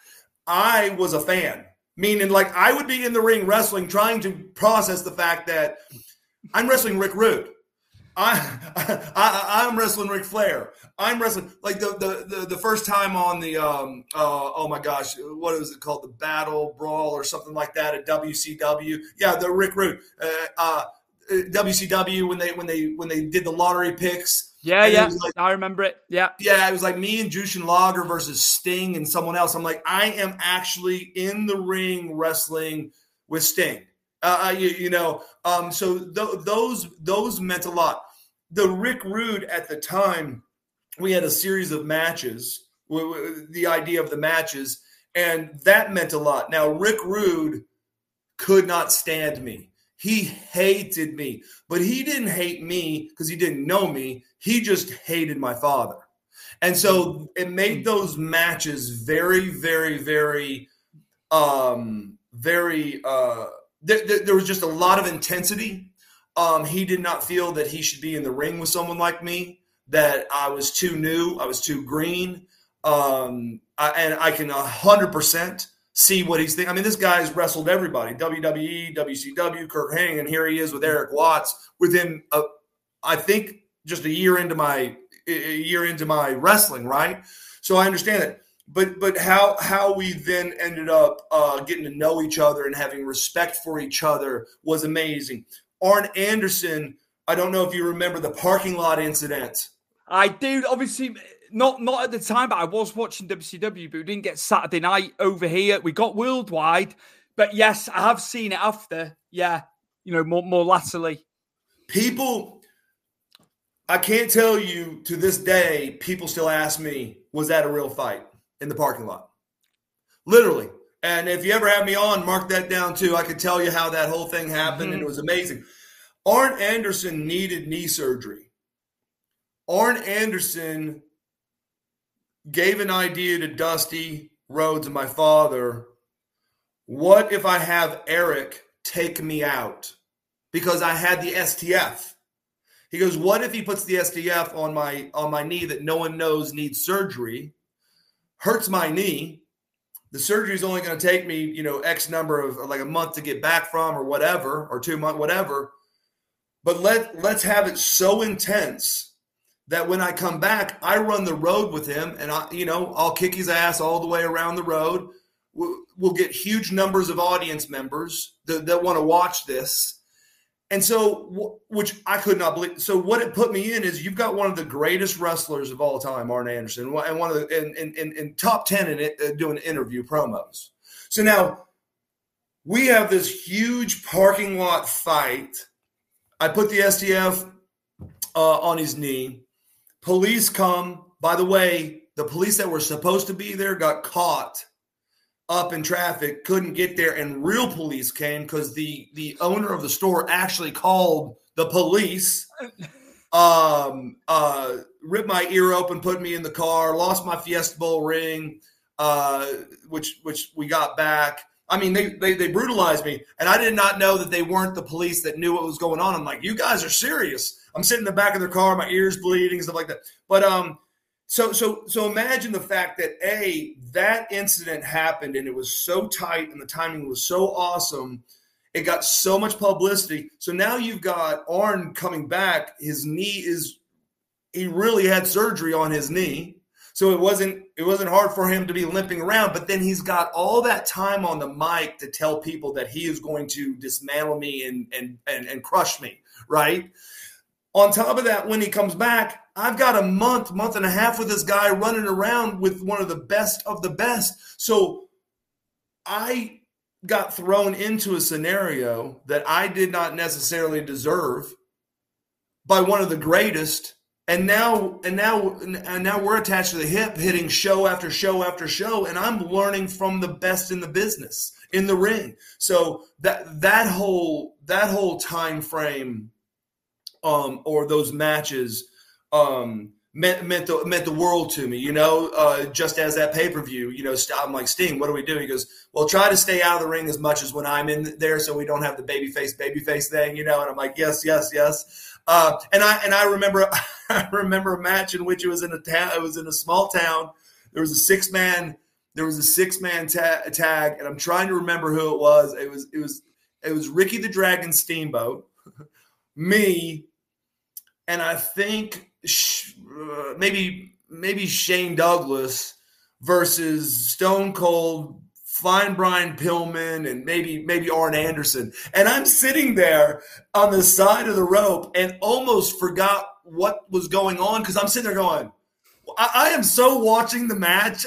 I was a fan, meaning like I would be in the ring wrestling, trying to process the fact that I'm wrestling Rick Rude. I, I, I'm wrestling Ric Flair. I'm wrestling like the the the, the first time on the um uh, oh my gosh, what is it called, the Battle Brawl or something like that at W C W? Yeah, the Rick Rude uh, uh, W C W when they when they when they did the lottery picks. Yeah, yeah, like, I remember it. Yeah, yeah, it was like me and Jushin Liger versus Sting and someone else. I'm like, I am actually in the ring wrestling with Sting. Uh, you, you know, um, so th- those those meant a lot. The Rick Rude at the time, we had a series of matches, w- w- the idea of the matches, and that meant a lot. Now, Rick Rude could not stand me. He hated me, but he didn't hate me because he didn't know me. He just hated my father. And so it made those matches very, very, very, um, very, uh, th- th- there was just a lot of intensity. Um, he did not feel that he should be in the ring with someone like me, that I was too new, I was too green. Um, I, and I can one hundred percent see what he's thinking. I mean, this guy's wrestled everybody, W W E, W C W, Kurt Hennig, and here he is with Eric Watts within, a, I think, just a year into my a year into my wrestling, right? So I understand it. But but how how we then ended up uh, getting to know each other and having respect for each other was amazing. Arn Anderson, I don't know if you remember the parking lot incident. I do, obviously, not not at the time, but I was watching W C W, but we didn't get Saturday night over here. We got worldwide, but yes, I have seen it after. Yeah, you know, more, more latterly. People, I can't tell you to this day, people still ask me, was that a real fight in the parking lot? Literally. And if you ever have me on, mark that down too. I could tell you how that whole thing happened, mm-hmm. and it was amazing. Arn Anderson needed knee surgery. Arn Anderson gave an idea to Dusty Rhodes and my father. What if I have Eric take me out? Because I had the S T F. He goes, what if he puts the S T F on my on my knee that no one knows needs surgery, hurts my knee? The surgery is only going to take me, you know, X number of like a month to get back from or whatever, or two months, whatever. But let, let's have it so intense that when I come back, I run the road with him and, I, you know, I'll kick his ass all the way around the road. We'll, we'll get huge numbers of audience members that, that want to watch this. And so, which I could not believe. So what it put me in is you've got one of the greatest wrestlers of all time, Arn Anderson, and one of the in in, in, in top ten in it, uh, doing interview promos. So now we have this huge parking lot fight. I put the S T F uh, on his knee. Police come. By the way, the police that were supposed to be there got caught up in traffic, couldn't get there, and real police came because the the owner of the store actually called the police, um, uh, ripped my ear open, put me in the car, lost my Fiesta Bowl ring, uh, which which we got back. I mean, they, they they brutalized me, and I did not know that they weren't the police that knew what was going on. I'm like, you guys are serious. I'm sitting in the back of their car, my ears bleeding, stuff like that. But um. So so so imagine the fact that, A, that incident happened and it was so tight and the timing was so awesome. It got so much publicity. So now you've got Arn coming back. His knee is – he really had surgery on his knee. So it wasn't it wasn't hard for him to be limping around. But then he's got all that time on the mic to tell people that he is going to dismantle me and and and, and crush me, right? On top of that, when he comes back, I've got a month, month and a half with this guy running around with one of the best of the best. So I got thrown into a scenario that I did not necessarily deserve by one of the greatest. And now, and now, and now we're attached to the hip, hitting show after show after show, and I'm learning from the best in the business in the ring. So that that whole that whole time frame. Um, or those matches um, meant meant the, meant the world to me, you know, uh, just as that pay-per-view, you know, I'm like, Sting, what do we do? He goes, well, try to stay out of the ring as much as when I'm in there so we don't have the babyface, babyface thing, you know, and I'm like, yes, yes, yes. Uh, and I and I remember I remember a match in which it was in a town, it was in a small town. There was a six-man, there was a six-man ta- tag, and I'm trying to remember who it was. It was it was it was Ricky the Dragon Steamboat, me, and I think uh, maybe maybe Shane Douglas versus Stone Cold, Fine Brian Pillman, and maybe maybe Arn Anderson. And I'm sitting there on the side of the rope and almost forgot what was going on because I'm sitting there going, I, I am so watching the match.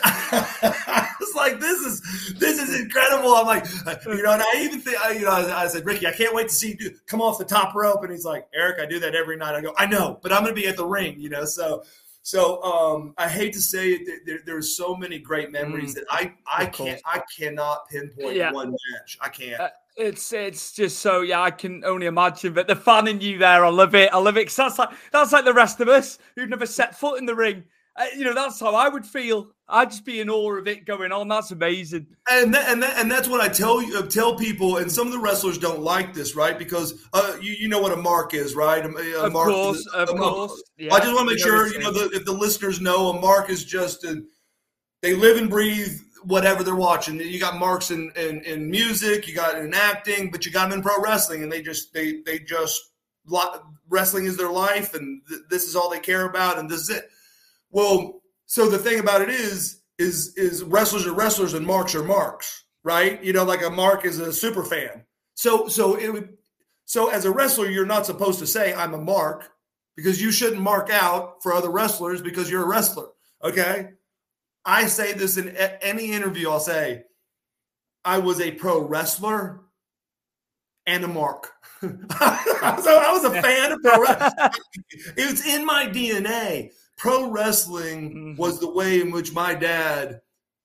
I was like, this is this is incredible. I'm like, you know, and I even think, you know, I, I said, Ricky, I can't wait to see you come off the top rope. And he's like, Eric, I do that every night. I go, I know, but I'm going to be at the ring, you know. So, so um, I hate to say it. There, there's so many great memories mm, that I I can't I cannot pinpoint yeah. one match. I can't. Uh, It's it's just so yeah, I can only imagine. But the fan in you there, I love it. I love it because that's like that's like the rest of us who've never set foot in the ring. Uh, you know, that's how I would feel. I'd just be in awe of it going on. That's amazing. And that, and that, and that's what I tell you, tell people. And some of the wrestlers don't like this, right? Because uh, you you know what a mark is, right? A, a of mark course, is, of a, course. Yeah. I just want to make sure you know the, if the listeners know a mark is just a, they live and breathe whatever they're watching. You got marks in, in in music, you got in acting, but you got them in pro wrestling, and they just they they just wrestling is their life, and th- this is all they care about, and this is it. Well, so the thing about it is, is, is wrestlers are wrestlers and marks are marks, right? You know, like a mark is a super fan. So, so it would, So as a wrestler, you're not supposed to say I'm a mark, because you shouldn't mark out for other wrestlers because you're a wrestler. Okay. I say this in any interview. I'll say I was a pro wrestler and a mark. So I was a fan of pro wrestling. It was in my D N A. Pro wrestling was the way in which my dad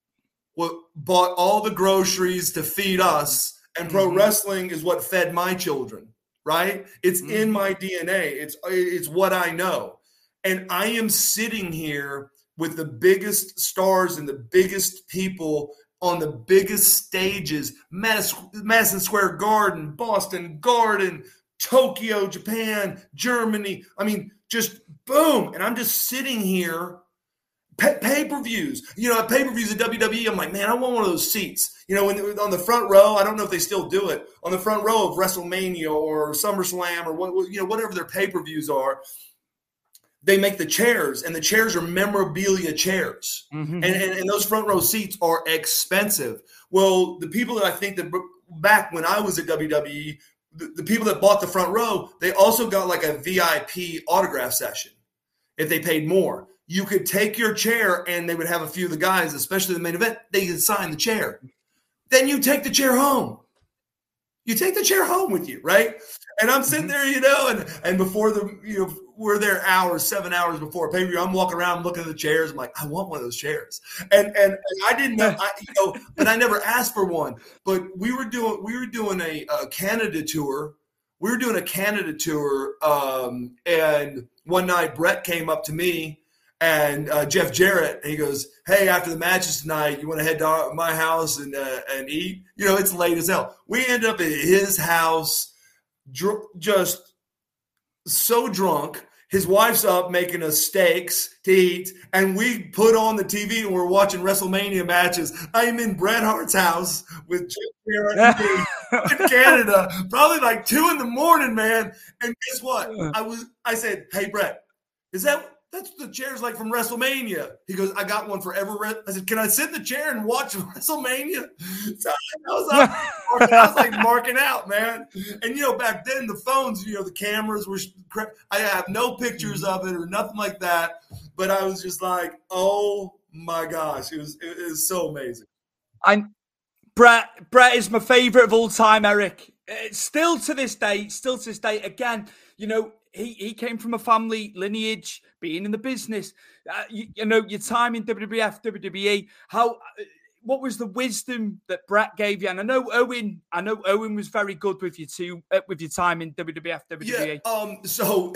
bought all the groceries to feed us, and pro mm-hmm. wrestling is what fed my children, right? It's mm-hmm. in my D N A. It's, it's what I know. And I am sitting here with the biggest stars and the biggest people on the biggest stages, Madison Square Garden, Boston Garden, Tokyo, Japan, Germany. I mean, just boom. And I'm just sitting here, pay- pay-per-views. You know, at pay-per-views at W W E, I'm like, man, I want one of those seats. You know, when, on the front row, I don't know if they still do it, on the front row of WrestleMania or SummerSlam or what, you know, whatever their pay-per-views are, they make the chairs, and the chairs are memorabilia chairs. Mm-hmm. And, and, and those front row seats are expensive. Well, the people that I think that back when I was at W W E, the, the people that bought the front row, they also got like a V I P autograph session if they paid more. You could take your chair, and they would have a few of the guys, especially the main event, they could sign the chair. Then you take the chair home. You take the chair home with you, right? And I'm sitting there, you know, and, and before the, you know, we're there hours, seven hours before pay-per-view. I'm walking around looking at the chairs. I'm like, I want one of those chairs. And and, and I didn't know, I, you know, but I never asked for one. But we were doing we were doing a, a Canada tour. We were doing a Canada tour, um, and one night Brett came up to me and uh, Jeff Jarrett, and he goes, "Hey, after the matches tonight, you want to head to my house and uh, and eat?" You know, it's late as hell. We ended up at his house, dr- just so drunk. His wife's up making us steaks to eat, and we put on the T V and we're watching WrestleMania matches. I'm in Bret Hart's house with Jeff Jarrett and me in Canada, probably like two in the morning, man. And guess what? I was. I said, "Hey, Bret, is that?" That's what the chair's like from WrestleMania. He goes, I got one for every. I said, can I sit in the chair and watch WrestleMania? So I was, like, I was like marking out, man. And, you know, back then the phones, you know, the cameras were, I have no pictures of it or nothing like that. But I was just like, oh my gosh, it was, it was so amazing. I'm Bret, Bret is my favorite of all time, Eric. It's still to this day, still to this day, again, you know, He he came from a family lineage, being in the business. Uh, you, you know, your time in W W F, W W E. How, uh, what was the wisdom that Bret gave you? And I know Owen. I know Owen was very good with you too, uh, with your time in W W F, W W E. Yeah. Um. So,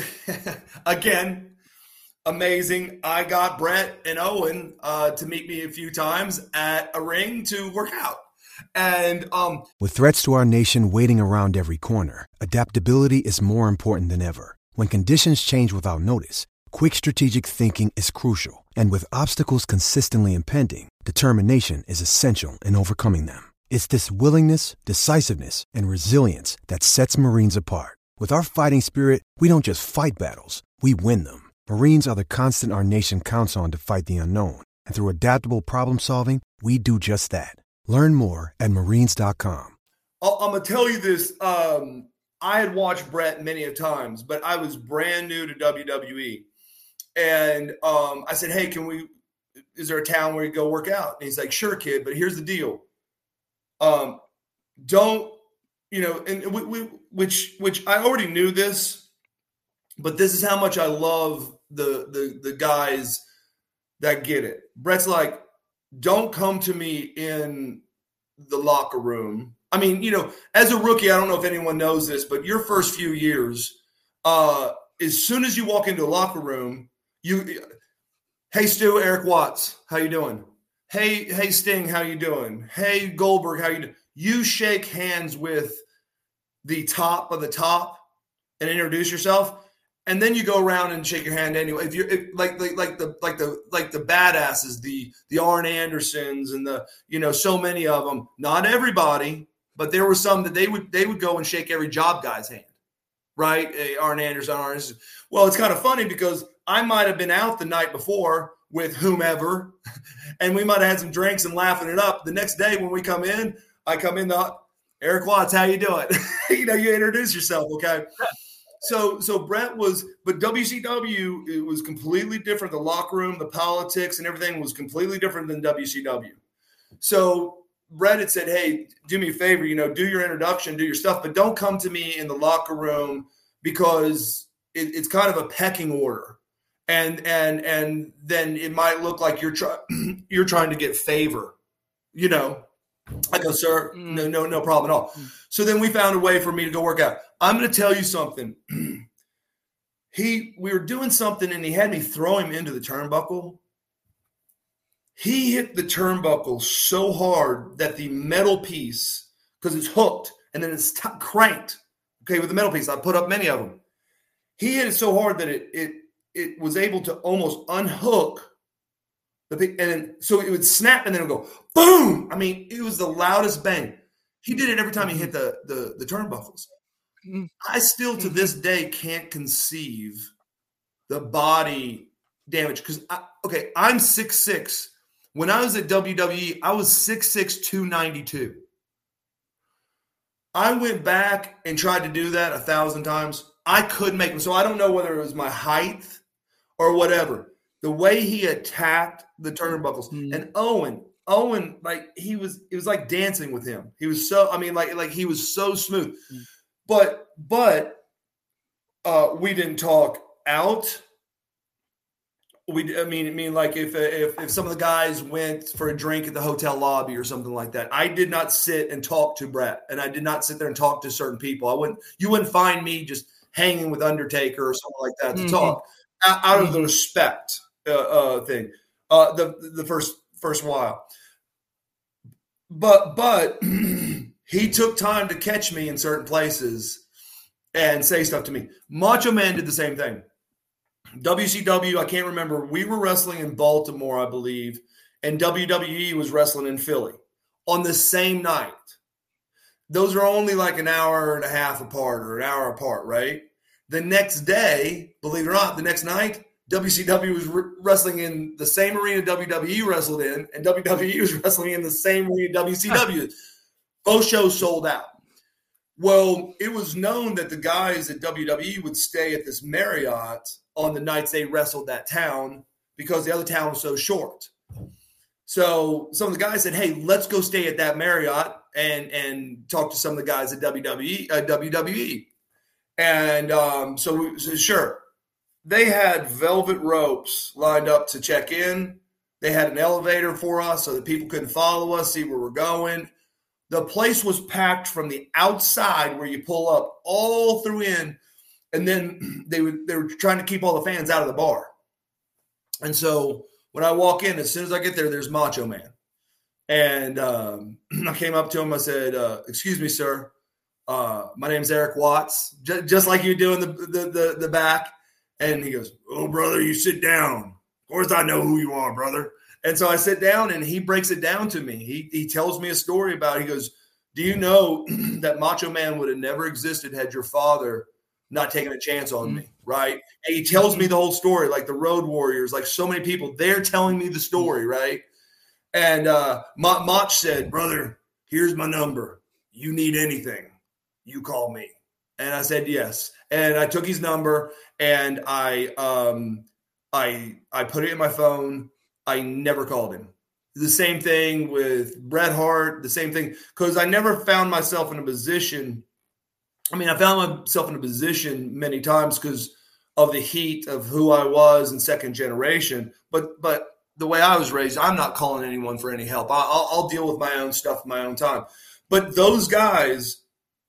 again, amazing. I got Bret and Owen uh, to meet me a few times at a ring to work out. And um, with threats to our nation waiting around every corner, adaptability is more important than ever. When conditions change without notice, quick strategic thinking is crucial. And with obstacles consistently impending, determination is essential in overcoming them. It's this willingness, decisiveness, and resilience that sets Marines apart. With our fighting spirit, we don't just fight battles, we win them. Marines are the constant our nation counts on to fight the unknown. And through adaptable problem solving, we do just that. Learn more at marines dot com. I'm going to tell you this. Um, I had watched Bret many a times, but I was brand new to W W E. And um, I said, hey, can we, is there a town where you go work out? And he's like, sure, kid, but here's the deal. Um, don't, you know, and we, we, which, which I already knew this, but this is how much I love the, the, the guys that get it. Bret's like, don't come to me in the locker room. I mean, you know, as a rookie, I don't know if anyone knows this, but your first few years, uh, as soon as you walk into a locker room, you, hey, Stu, Eric Watts, how you doing? Hey, hey, Sting, how you doing? Hey, Goldberg, how you doing? You shake hands with the top of the top and introduce yourself. And then you go around and shake your hand anyway. If you're if, like, like, like the like the like the badasses, the the Arn Andersons and the, you know, so many of them. Not everybody, but there were some that they would they would go and shake every job guy's hand, right? Hey, Arn Anderson, Arn Anderson. Well, it's kind of funny because I might have been out the night before with whomever, and we might have had some drinks and laughing it up. The next day when we come in, I come in the Eric Watts, how you doing? You know, you introduce yourself, okay? So, so Brett was, but W C W, it was completely different. The locker room, the politics, and everything was completely different than W C W. So Brett had said, hey, do me a favor, you know, do your introduction, do your stuff, but don't come to me in the locker room because it, it's kind of a pecking order. And and and then it might look like you're trying you're trying to get favor, you know. I go, sir, no, no, no problem at all. So then we found a way for me to go work out. I'm going to tell you something. he, we were doing something, and he had me throw him into the turnbuckle. He hit the turnbuckle so hard that the metal piece, because it's hooked and then it's t- cranked. Okay, with the metal piece, I put up many of them. He hit it so hard that it it it was able to almost unhook. And then, so it would snap and then it would go boom. I mean, it was the loudest bang. He did it every time he hit the the, the turnbuckles. I still to this day can't conceive the body damage because, okay, I'm six six. When I was at W W E, I was six six, two ninety-two. I went back and tried to do that a thousand times. I couldn't make them. So I don't know whether it was my height or whatever. The way he attacked the turnbuckles. Mm. And Owen, Owen, like he was, it was like dancing with him. He was so, I mean, like, like he was so smooth. Mm. But, but uh, we didn't talk out. We, I mean, I mean, like if, if if some of the guys went for a drink at the hotel lobby or something like that, I did not sit and talk to Brett, and I did not sit there and talk to certain people. I wouldn't, you wouldn't find me just hanging with Undertaker or something like that to mm-hmm. talk out, out of the respect. Uh, uh, thing, uh, the the first first while, but but he took time to catch me in certain places and say stuff to me. Macho Man did the same thing. W C W, I can't remember. We were wrestling in Baltimore, I believe, and W W E was wrestling in Philly on the same night. Those are only like an hour and a half apart or an hour apart, right? The next day, believe it or not, the next night. W C W was re- wrestling in the same arena W W E wrestled in, and W W E was wrestling in the same arena W C W. Both shows sold out. Well, it was known that the guys at W W E would stay at this Marriott on the nights they wrestled that town because the other town was so short. So some of the guys said, hey, let's go stay at that Marriott and, and talk to some of the guys at W W E. Uh, W W E. And um, so we said, sure. They had velvet ropes lined up to check in. They had an elevator for us so that people couldn't follow us, see where we're going. The place was packed from the outside where you pull up all through in, and then they would they were trying to keep all the fans out of the bar. And so when I walk in, as soon as I get there, there's Macho Man. And um, I came up to him. I said, uh, excuse me, sir. Uh, my name's Eric Watts, J- just like you do in the, the, the, the back. And he goes, oh, brother, you sit down. Of course I know who you are, brother. And so I sit down, and he breaks it down to me. He he tells me a story about it. He goes, do you know that Macho Man would have never existed had your father not taken a chance on mm-hmm. me, right? And he tells me the whole story, like the Road Warriors, like so many people. They're telling me the story, right? And uh, Mach, Mach said, brother, here's my number. You need anything, you call me. And I said, yes. And I took his number, and I um, I I put it in my phone. I never called him. The same thing with Bret Hart, the same thing, because I never found myself in a position. I mean, I found myself in a position many times because of the heat of who I was in second generation. But but the way I was raised, I'm not calling anyone for any help. I'll, I'll deal with my own stuff in my own time. But those guys,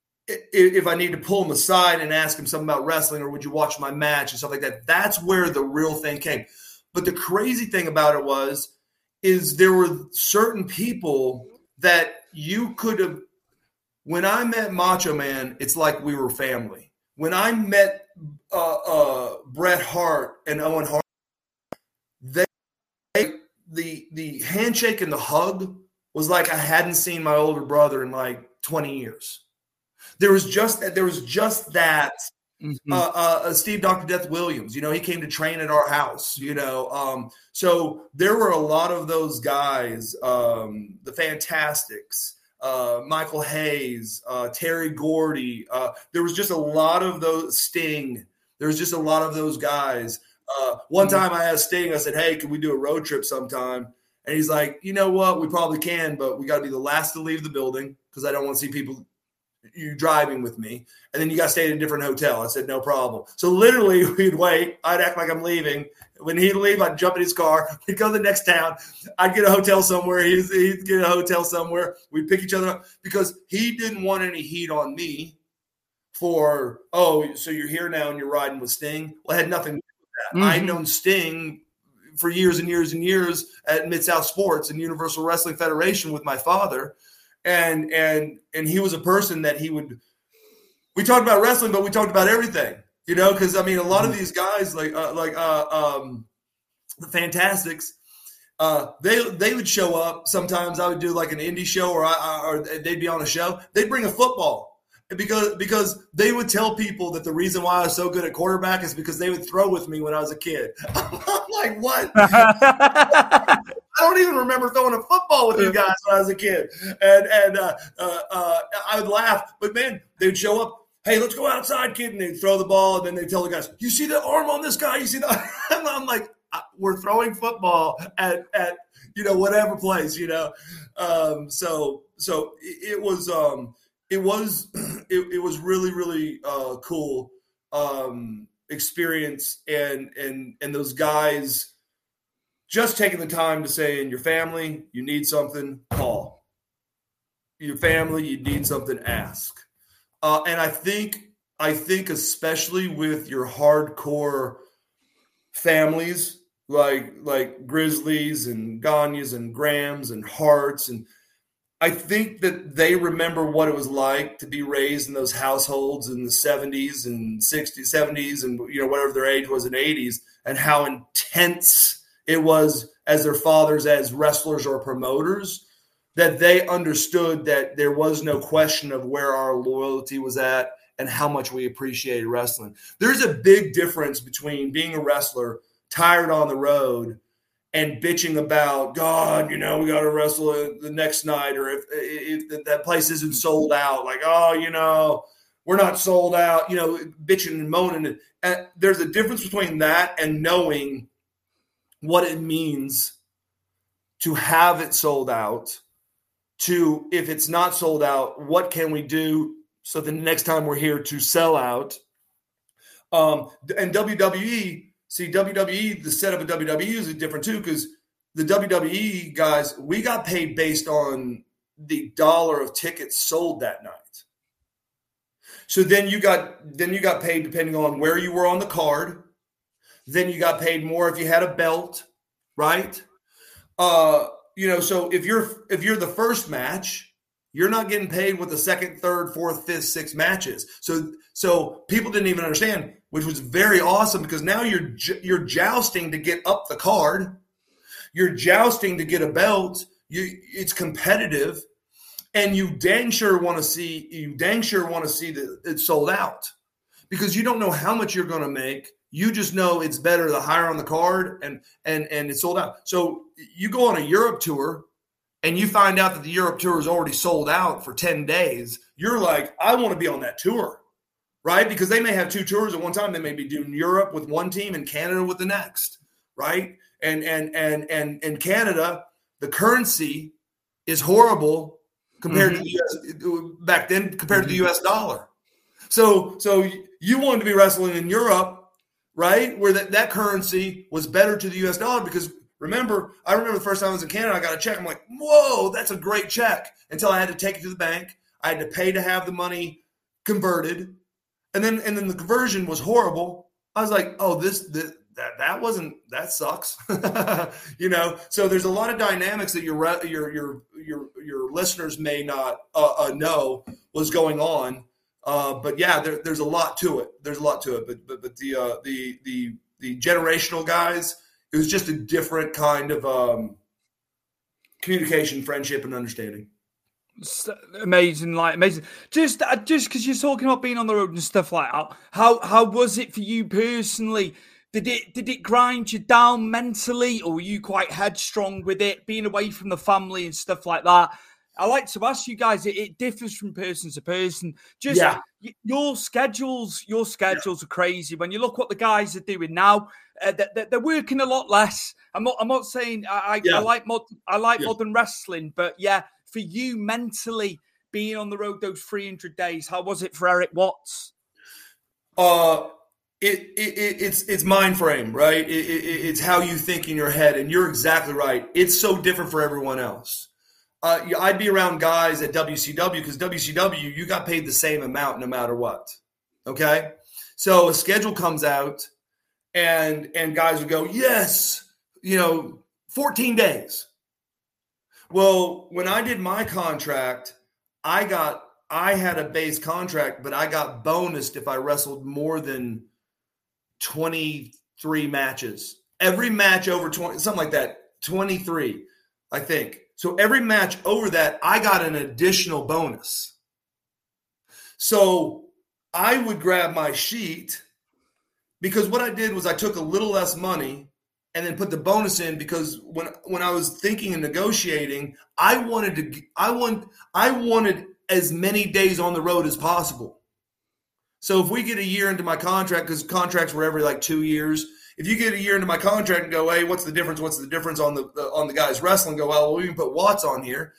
if I need to pull them aside and ask them something about wrestling or would you watch my match and stuff like that, that's where the real thing came. But the crazy thing about it was, is there were certain people that you could have, when I met Macho Man, it's like we were family. When I met uh, uh, Bret Hart and Owen Hart, they, they, the the handshake and the hug was like I hadn't seen my older brother in like twenty years. There was just there was just that. Mm-hmm. Uh, uh, Steve Doctor Death Williams, you know, he came to train at our house, you know. Um, so there were a lot of those guys, um, the Fantastics, uh, Michael Hayes, uh, Terry Gordy. Uh, there was just a lot of those. Sting. There was just a lot of those guys. Uh, one time I asked Sting, I said, hey, can we do a road trip sometime? And he's like, you know what? We probably can, but we got to be the last to leave the building because I don't want to see people you driving with me. And then you got to stay at a different hotel. I said, no problem. So literally we'd wait. I'd act like I'm leaving. When he'd leave, I'd jump in his car. We'd go to the next town. I'd get a hotel somewhere. He'd, he'd get a hotel somewhere. We'd pick each other up because he didn't want any heat on me for, oh, so you're here now and you're riding with Sting. Well, I had nothing to do with that. Mm-hmm. I'd known Sting for years and years and years at Mid-South Sports and Universal Wrestling Federation with my father. And and and he was a person that he would – we talked about wrestling, but we talked about everything, you know, because, I mean, a lot of these guys like uh, like uh, um, the Fantastics, uh, they they would show up. Sometimes I would do like an indie show or, I, or they'd be on a show. They'd bring a football because, because they would tell people that the reason why I was so good at quarterback is because they would throw with me when I was a kid. I'm like, what? I don't even remember throwing a football with you guys when I was a kid. And and uh, uh, uh, I would laugh. But, man, they'd show up. Hey, let's go outside, kid. And they'd throw the ball. And then they'd tell the guys, you see the arm on this guy? You see that? I'm like, we're throwing football at, at you know, whatever place, you know. Um, so so it, it was um, it was it, it was really, really uh, cool um, experience. And and and those guys – just taking the time to say, in your family, you need something, call. Your family, you need something, ask. Uh, and I think, I think especially with your hardcore families, like like Grizzlies and Gagnes and Grahams and Harts, and I think that they remember what it was like to be raised in those households in the seventies and sixties, seventies, and you know whatever their age was in the eighties, and how intense it was as their fathers, as wrestlers or promoters, that they understood that there was no question of where our loyalty was at and how much we appreciated wrestling. There's a big difference between being a wrestler tired on the road and bitching about, God, you know, we got to wrestle the next night, or if, if that place isn't sold out, like, oh, you know, we're not sold out, you know, bitching and moaning. And there's a difference between that and knowing what it means to have it sold out, to if it's not sold out, what can we do so the next time we're here to sell out? Um, and W W E, see, W W E, the setup of W W E is different too, because the W W E guys, we got paid based on the dollar of tickets sold that night. So then you got then you got paid depending on where you were on the card. Then you got paid more if you had a belt, right? Uh, you know, so if you're if you're the first match, you're not getting paid with the second, third, fourth, fifth, sixth matches. So so people didn't even understand, which was very awesome because now you're you're jousting to get up the card, you're jousting to get a belt. You it's competitive, and you dang sure want to see you dang sure want to see that it's sold out because you don't know how much you're going to make. You just know it's better the higher on the card and and and it's sold out. So you go on a Europe tour and you find out that the Europe tour is already sold out for ten days. You're like, I want to be on that tour, right? Because they may have two tours at one time. They may be doing Europe with one team and Canada with the next, right? And and and and and Canada, the currency is horrible compared mm-hmm. to the U S back then compared mm-hmm. to the U S dollar. So so you wanted to be wrestling in Europe, right, where that, that currency was better to the U S dollar because, remember, I remember the first time I was in Canada, I got a check. I'm like, whoa, that's a great check, until I had to take it to the bank. I had to pay to have the money converted. And then and then the conversion was horrible. I was like, oh, this, this that that wasn't – that sucks. you know, so there's a lot of dynamics that your your your your, your listeners may not uh, uh, know was going on. Uh, but yeah, there, there's a lot to it. There's a lot to it. But but but the uh, the the the generational guys, it was just a different kind of um, communication, friendship, and understanding. Amazing, like amazing. Just uh, just because you're talking about being on the road and stuff like that, how how was it for you personally? Did it did it grind you down mentally, or were you quite headstrong with it, being away from the family and stuff like that? I like to ask you guys, it, it differs from person to person. Just Yeah. y- your schedules, your schedules yeah. are crazy. When you look what the guys are doing now, uh, they're, they're working a lot less. I'm not, I'm not saying I, I, yeah. I like mod, I like yeah. modern wrestling, but yeah, for you mentally being on the road those three hundred days, how was it for Erik Watts? Uh, it, it, it it's it's mind frame, right? It, it, it's how you think in your head, and you're exactly right. It's so different for everyone else. Uh, I'd be around guys at W C W because W C W, you got paid the same amount no matter what. Okay, so a schedule comes out, and and guys would go, yes, you know, fourteen days. Well, when I did my contract, I got I had a base contract, but I got bonused if I wrestled more than twenty-three matches. Every match over twenty, something like that, twenty-three, I think. So every match over that, I got an additional bonus. So I would grab my sheet because what I did was I took a little less money and then put the bonus in because when when I was thinking and negotiating, I wanted to I want I wanted as many days on the road as possible. So if we get a year into my contract, because contracts were every like two years. If you get a year into my contract and go, hey, what's the difference? What's the difference on the, the on the guys wrestling? Go, well, we can put Watts on here.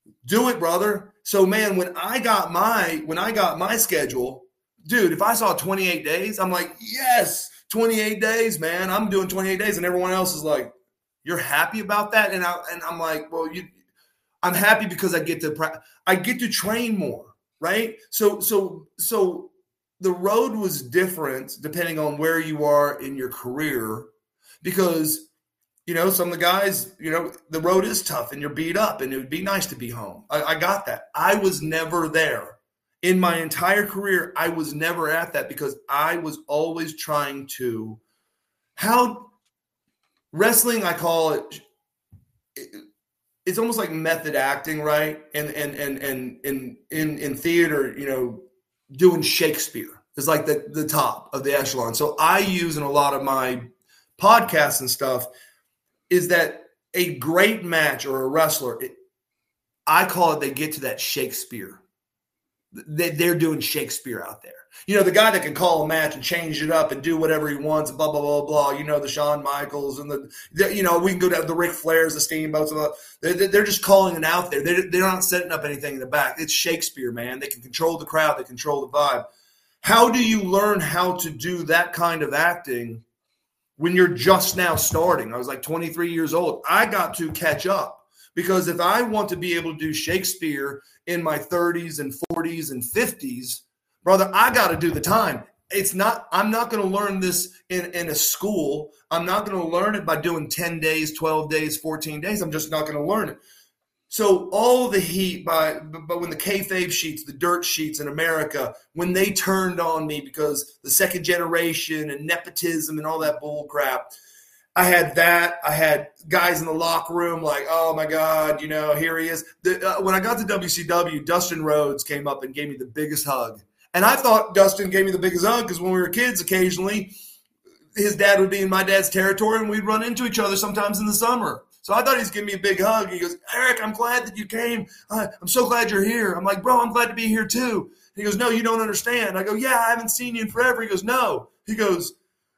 Do it, brother. So, man, when I got my when I got my schedule, dude, if I saw twenty-eight days, I'm like, yes, twenty-eight days, man. I'm doing twenty-eight days, and everyone else is like, you're happy about that? And I and I'm like, well, you, I'm happy because I get to I get to train more, right? So so so. The road was different depending on where you are in your career because, you know, some of the guys, you know, the road is tough and you're beat up and it would be nice to be home. I, I got that. I was never there. In my entire career, I was never at that because I was always trying to – how – wrestling, I call it, it – it's almost like method acting, right? And and and and in in in theater, you know, doing Shakespeare is like the, the top of the echelon. So I use in a lot of my podcasts and stuff is that a great match or a wrestler, it, I call it they get to that Shakespeare. They, they're doing Shakespeare out there. You know, the guy that can call a match and change it up and do whatever he wants, blah, blah, blah, blah. You know, the Shawn Michaels and the, the you know, we can go to the Ric Flairs, the Steamboats. They're, they're just calling it out there. They're, they're not setting up anything in the back. It's Shakespeare, man. They can control the crowd. They control the vibe. How do you learn how to do that kind of acting when you're just now starting? I was like twenty-three years old. I got to catch up because if I want to be able to do Shakespeare in my thirties and forties and fifties, brother, I got to do the time. It's not, I'm not going to learn this in, in a school. I'm not going to learn it by doing ten days, twelve days, fourteen days. I'm just not going to learn it. So all the heat by, but when the kayfabe sheets, the dirt sheets in America, when they turned on me because the second generation and nepotism and all that bull crap, I had that. I had guys in the locker room like, oh, my God, you know, here he is. The, uh, when I got to W C W, Dustin Rhodes came up and gave me the biggest hug. And I thought Dustin gave me the biggest hug because when we were kids, occasionally his dad would be in my dad's territory and we'd run into each other sometimes in the summer. So I thought he was giving me a big hug. He goes, Erik, I'm glad that you came. I'm so glad you're here. I'm like, bro, I'm glad to be here too. He goes, no, you don't understand. I go, yeah, I haven't seen you in forever. He goes, no. He goes,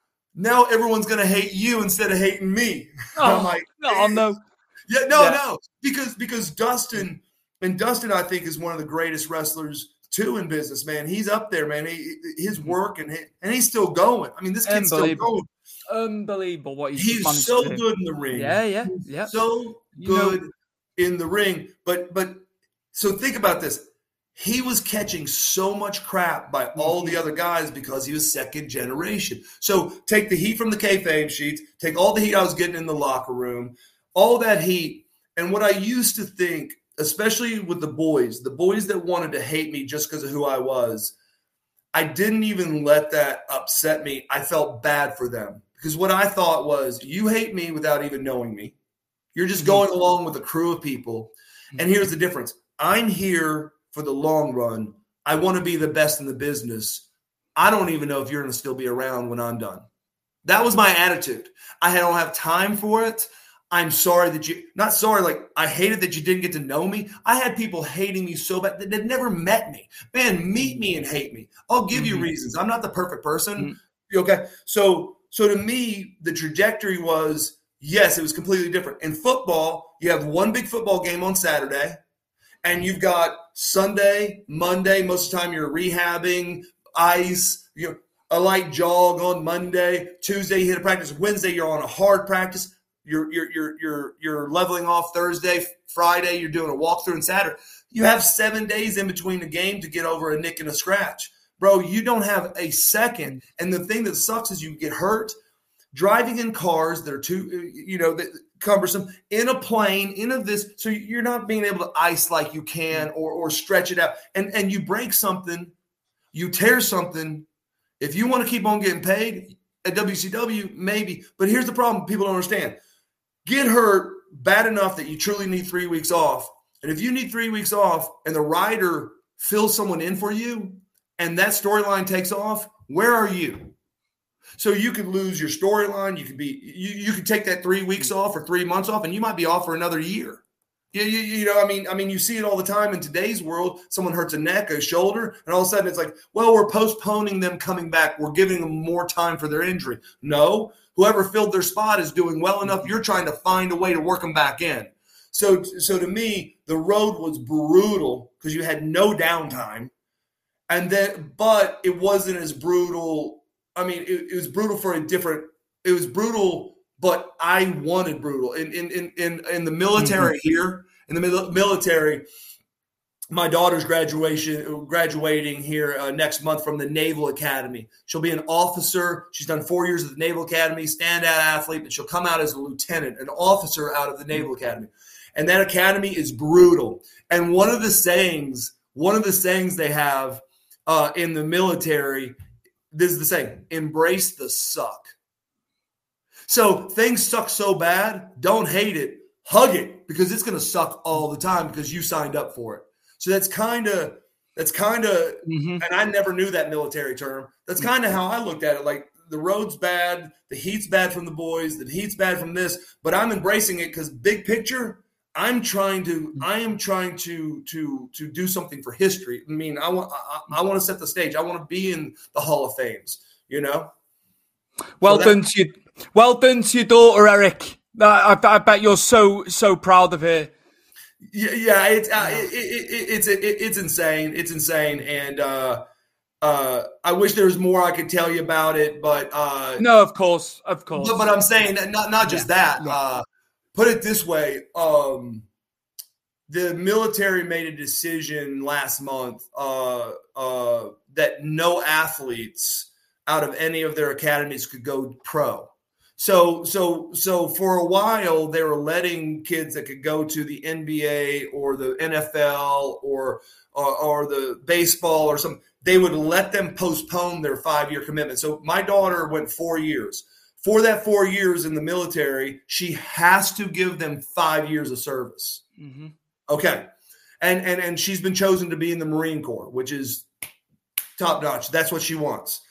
now everyone's going to hate you instead of hating me. Oh, I'm like, no, no. Yeah, no, yeah. no. Because because Dustin, and Dustin, I think, is one of the greatest wrestlers too in business, man. He's up there, man. He, his work and he, and he's still going. I mean, this kid's still going. Unbelievable what he's He's so good in the ring. Yeah, yeah, yeah. So good you know. in the ring. But but so think about this. He was catching so much crap by all the other guys because he was second generation. So take the heat from the kayfabe sheets, take all the heat I was getting in the locker room, all that heat. And what I used to think, especially with the boys, the boys that wanted to hate me just because of who I was, I didn't even let that upset me. I felt bad for them. Because what I thought was, you hate me without even knowing me. You're just going along with a crew of people. And here's the difference. I'm here for the long run. I want to be the best in the business. I don't even know if you're going to still be around when I'm done. That was my attitude. I don't have time for it. I'm sorry that you, not sorry, like I hated that you didn't get to know me. I had people hating me so bad that they'd never met me. Man, meet me and hate me. I'll give mm-hmm. you reasons. I'm not the perfect person. Mm-hmm. Okay. So, so to me, the trajectory was, yes, it was completely different. In football, you have one big football game on Saturday, and you've got Sunday, Monday, most of the time you're rehabbing, ice, you know, a light jog on Monday. Tuesday, you hit a practice. Wednesday, you're on a hard practice. You're you're you're you're you're leveling off Thursday, Friday. You're doing a walkthrough, and Saturday. You have seven days in between the game to get over a nick and a scratch, bro. You don't have a second. And the thing that sucks is you get hurt driving in cars that are too, you know, that, cumbersome, in a plane, in a this. So you're not being able to ice like you can, or or stretch it out. And and you break something, you tear something. If you want to keep on getting paid at W C W, maybe. But here's the problem: people don't understand. Get hurt bad enough that you truly need three weeks off. And if you need three weeks off and the rider fills someone in for you and that storyline takes off, where are you? So you could lose your storyline. You could be, you, you could take that three weeks off or three months off, and you might be off for another year. You, you, you know, I mean, I mean, you see it all the time in today's world. Someone hurts a neck, a shoulder, and all of a sudden it's like, well, we're postponing them coming back. We're giving them more time for their injury. No, whoever filled their spot is doing well enough. You're trying to find a way to work them back in. So, so to me, the road was brutal because you had no downtime, and then, but it wasn't as brutal. I mean, it, it was brutal for a different. It was brutal. But I wanted brutal. In in in in, in the military mm-hmm. here, in the mil- military, my daughter's graduation graduating here uh, next month from the Naval Academy. She'll be an officer. She's done four years at the Naval Academy, standout athlete, but she'll come out as a lieutenant, an officer out of the Naval Academy. And that academy is brutal. And one of the sayings, one of the sayings they have uh, in the military, this is the saying: embrace the suck. So things suck so bad, don't hate it, hug it, because it's going to suck all the time because you signed up for it. So that's kind of, that's kind of, mm-hmm. and I never knew that military term. That's kind of how I looked at it. Like, the road's bad, the heat's bad from the boys, the heat's bad from this, but I'm embracing it because big picture, I'm trying to, I am trying to, to, to do something for history. I mean, I want, I, I want to set the stage. I want to be in the Hall of Fames, you know? Well so done to you. Well done to your daughter, Eric. I, I, I bet you're so so proud of her. Yeah, yeah, it's uh, it, it, it, it's it, it's insane. It's insane, and uh, uh, I wish there was more I could tell you about it. But uh, no, of course, of course. But, but I'm saying that not not just yeah, that. Yeah. Uh, put it this way: um, the military made a decision last month uh, uh, that no athletes out of any of their academies could go pro. So, so, so for a while they were letting kids that could go to the N B A or the N F L or, or, or the baseball or something. They would let them postpone their five-year commitment. So my daughter went four years. For that four years in the military, she has to give them five years of service. Mm-hmm. Okay. And, and, and she's been chosen to be in the Marine Corps, which is top notch. That's what she wants.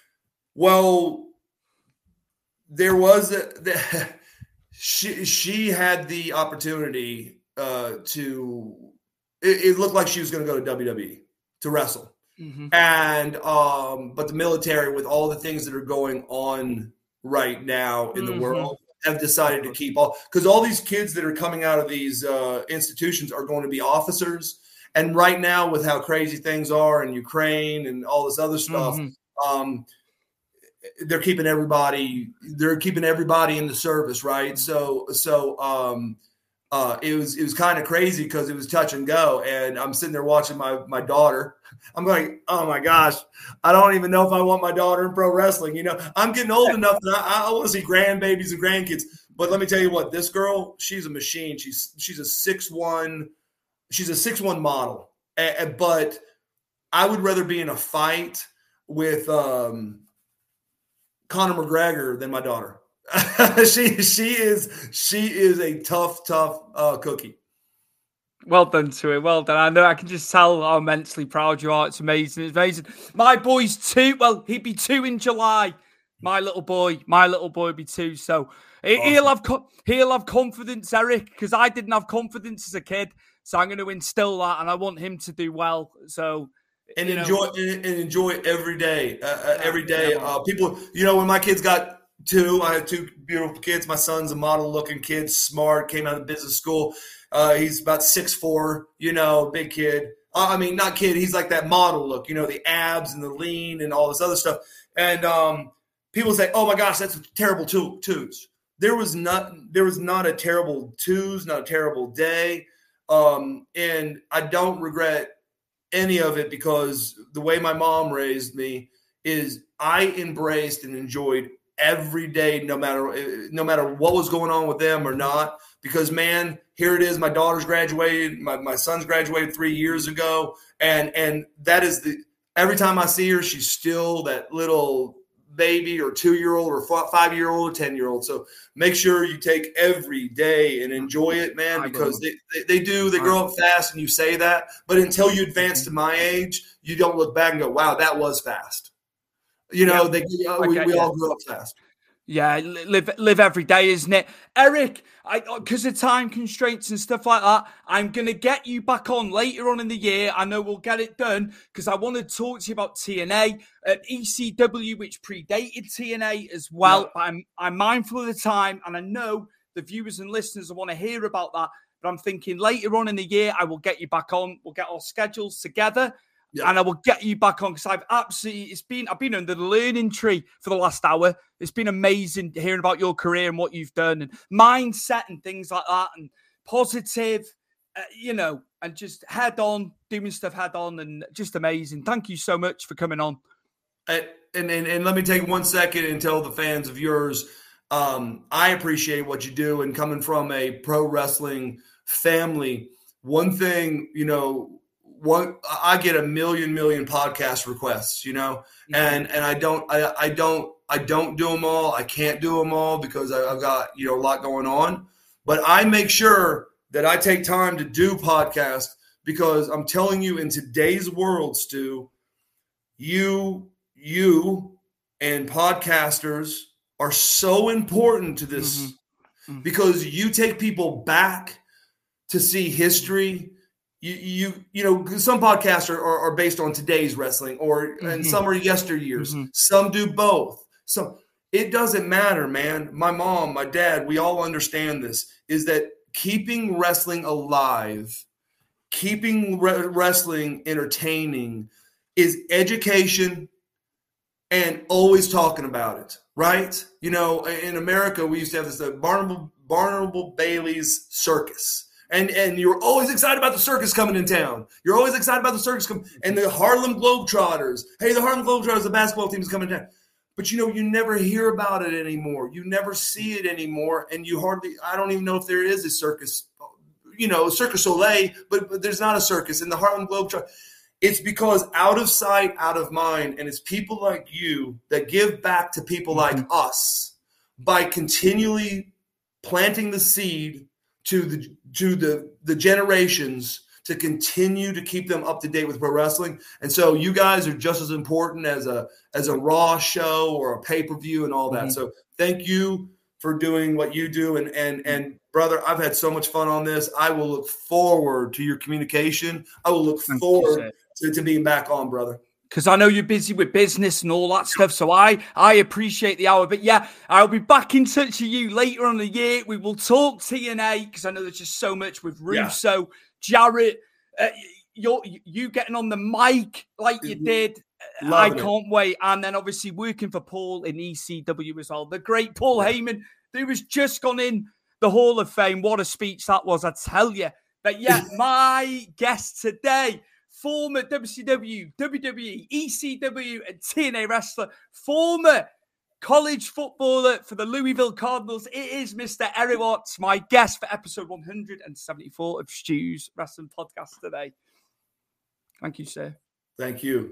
Well, there was a, the, she she had the opportunity uh, to. It, it looked like she was going to go to W W E to wrestle, mm-hmm. and um, but the military, with all the things that are going on right now in mm-hmm. the world, have decided to keep all, because all these kids that are coming out of these uh, institutions are going to be officers, and right now with how crazy things are in Ukraine and all this other stuff. Mm-hmm. Um, They're keeping everybody. They're keeping everybody in the service, right? So, so um, uh, it was it was kind of crazy because it was touch and go, and I'm sitting there watching my my daughter. I'm going, oh my gosh, I don't even know if I want my daughter in pro wrestling. You know, I'm getting old enough that I, I want to see grandbabies and grandkids. But let me tell you what, this girl, she's a machine. She's she's a six one, she's a six one model. And, but I would rather be in a fight with. Um, Conor McGregor than my daughter. she she is she is a tough tough uh, cookie. Well done to her. Well done. I know I can just tell how immensely proud you are. It's amazing. It's amazing. My boy's two. Well, he'd be two in July. My little boy, my little boy will be two. So awesome. he'll have he'll have confidence, Eric, because I didn't have confidence as a kid. So I'm going to instill that, and I want him to do well. So and you enjoy know, and enjoy every day. Uh, every day, uh, people. You know, when my kids got two, I had two beautiful kids. My son's a model-looking kid, smart, came out of business school. Uh, he's about six foot four, you know, big kid. Uh, I mean, not kid. He's like that model look, you know, the abs and the lean and all this other stuff. And um, people say, "Oh my gosh, that's a terrible two, twos." There was not, there was not a terrible twos, not a terrible day, um, and I don't regret any of it because the way my mom raised me is I embraced and enjoyed every day, no matter no matter what was going on with them or not. Because man, here it is. My daughter's graduated. My, my son's graduated three years ago. And and that is the every time I see her, she's still that little baby or two-year-old or five-year-old or ten-year-old. So make sure you take every day and enjoy it, man, because they, they, they do. They grow up fast, and you say that. But until you advance to my age, you don't look back and go, wow, that was fast. You know, yeah, they, we, we all grew up fast. Yeah, live live every day, isn't it? Eric, I because of time constraints and stuff like that, I'm going to get you back on later on in the year. I know we'll get it done because I want to talk to you about T N A, at E C W, which predated T N A as well. Yeah. But I'm, I'm mindful of the time, and I know the viewers and listeners want to hear about that. But I'm thinking later on in the year, I will get you back on. We'll get our schedules together. Yeah. And I will get you back on because I've absolutely, it's been, I've been under the learning tree for the last hour. It's been amazing hearing about your career and what you've done and mindset and things like that and positive, uh, you know, and just head on, doing stuff head on and just amazing. Thank you so much for coming on. And, and, and let me take one second and tell the fans of yours, um, I appreciate what you do, and coming from a pro wrestling family, one thing, you know, One, I get a million, million podcast requests, you know, and, and I don't, I, I don't, I don't do them all. I can't do them all because I, I've got, you know, a lot going on, but I make sure that I take time to do podcasts because I'm telling you, in today's world, Stu, you, you and podcasters are so important to this mm-hmm. Mm-hmm. because you take people back to see history. You, you, you know, some podcasts are, are, are based on today's wrestling, or mm-hmm. and some are yesteryears. Mm-hmm. Some do both. So it doesn't matter, man. My mom, my dad, we all understand this. Is that keeping wrestling alive, keeping re- wrestling entertaining, is education, and always talking about it, right? You know, in America, we used to have this uh, Barnum Barnum Bailey's Circus. And and you're always excited about the circus coming in town. You're always excited about the circus coming. And the Harlem Globetrotters. Hey, the Harlem Globetrotters, the basketball team is coming down. But, you know, you never hear about it anymore. You never see it anymore. And you hardly – I don't even know if there is a circus, you know, Circus Soleil, but, but there's not a circus. In the Harlem Globetrotters, it's because out of sight, out of mind. And it's people like you that give back to people mm-hmm. like us by continually planting the seed to the to the the generations to continue to keep them up to date with pro wrestling. And so you guys are just as important as a as a Raw show or a pay-per-view and all that. Mm-hmm. So thank you for doing what you do. And and and brother, I've had so much fun on this. I will look forward to your communication. I will look thank forward to, to being back on, brother. Because I know you're busy with business and all that stuff. So I, I appreciate the hour. But yeah, I'll be back in touch with you later on in the year. We will talk T N A because I know there's just so much with Russo, yeah. Jarrett, uh, you're, you getting on the mic like you did. Loving I can't it. wait. And then obviously working for Paul in E C W as well. The great Paul yeah. Heyman, who has just gone in the Hall of Fame. What a speech that was, I tell you. But yeah, my guest today, former W C W, W W E, E C W, and T N A wrestler, former college footballer for the Louisville Cardinals. It is Mister Eric Watts, my guest for episode one hundred seventy-four of Stu's Wrestling Podcast today. Thank you, sir. Thank you.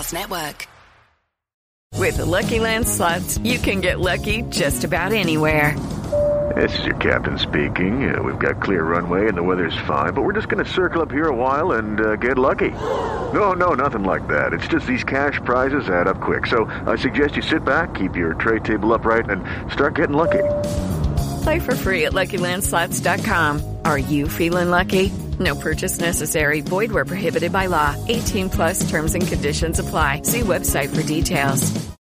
Podcast Network. With the Lucky Land Slots, you can get lucky just about anywhere. This is your captain speaking. Uh, we've got clear runway and the weather's fine, but we're just going to circle up here a while and uh, get lucky. No, no, nothing like that. It's just these cash prizes add up quick. So I suggest you sit back, keep your tray table upright, and start getting lucky. Play for free at Lucky Land Slots dot com. Are you feeling lucky? No purchase necessary. Void where prohibited by law. eighteen plus terms and conditions apply. See website for details.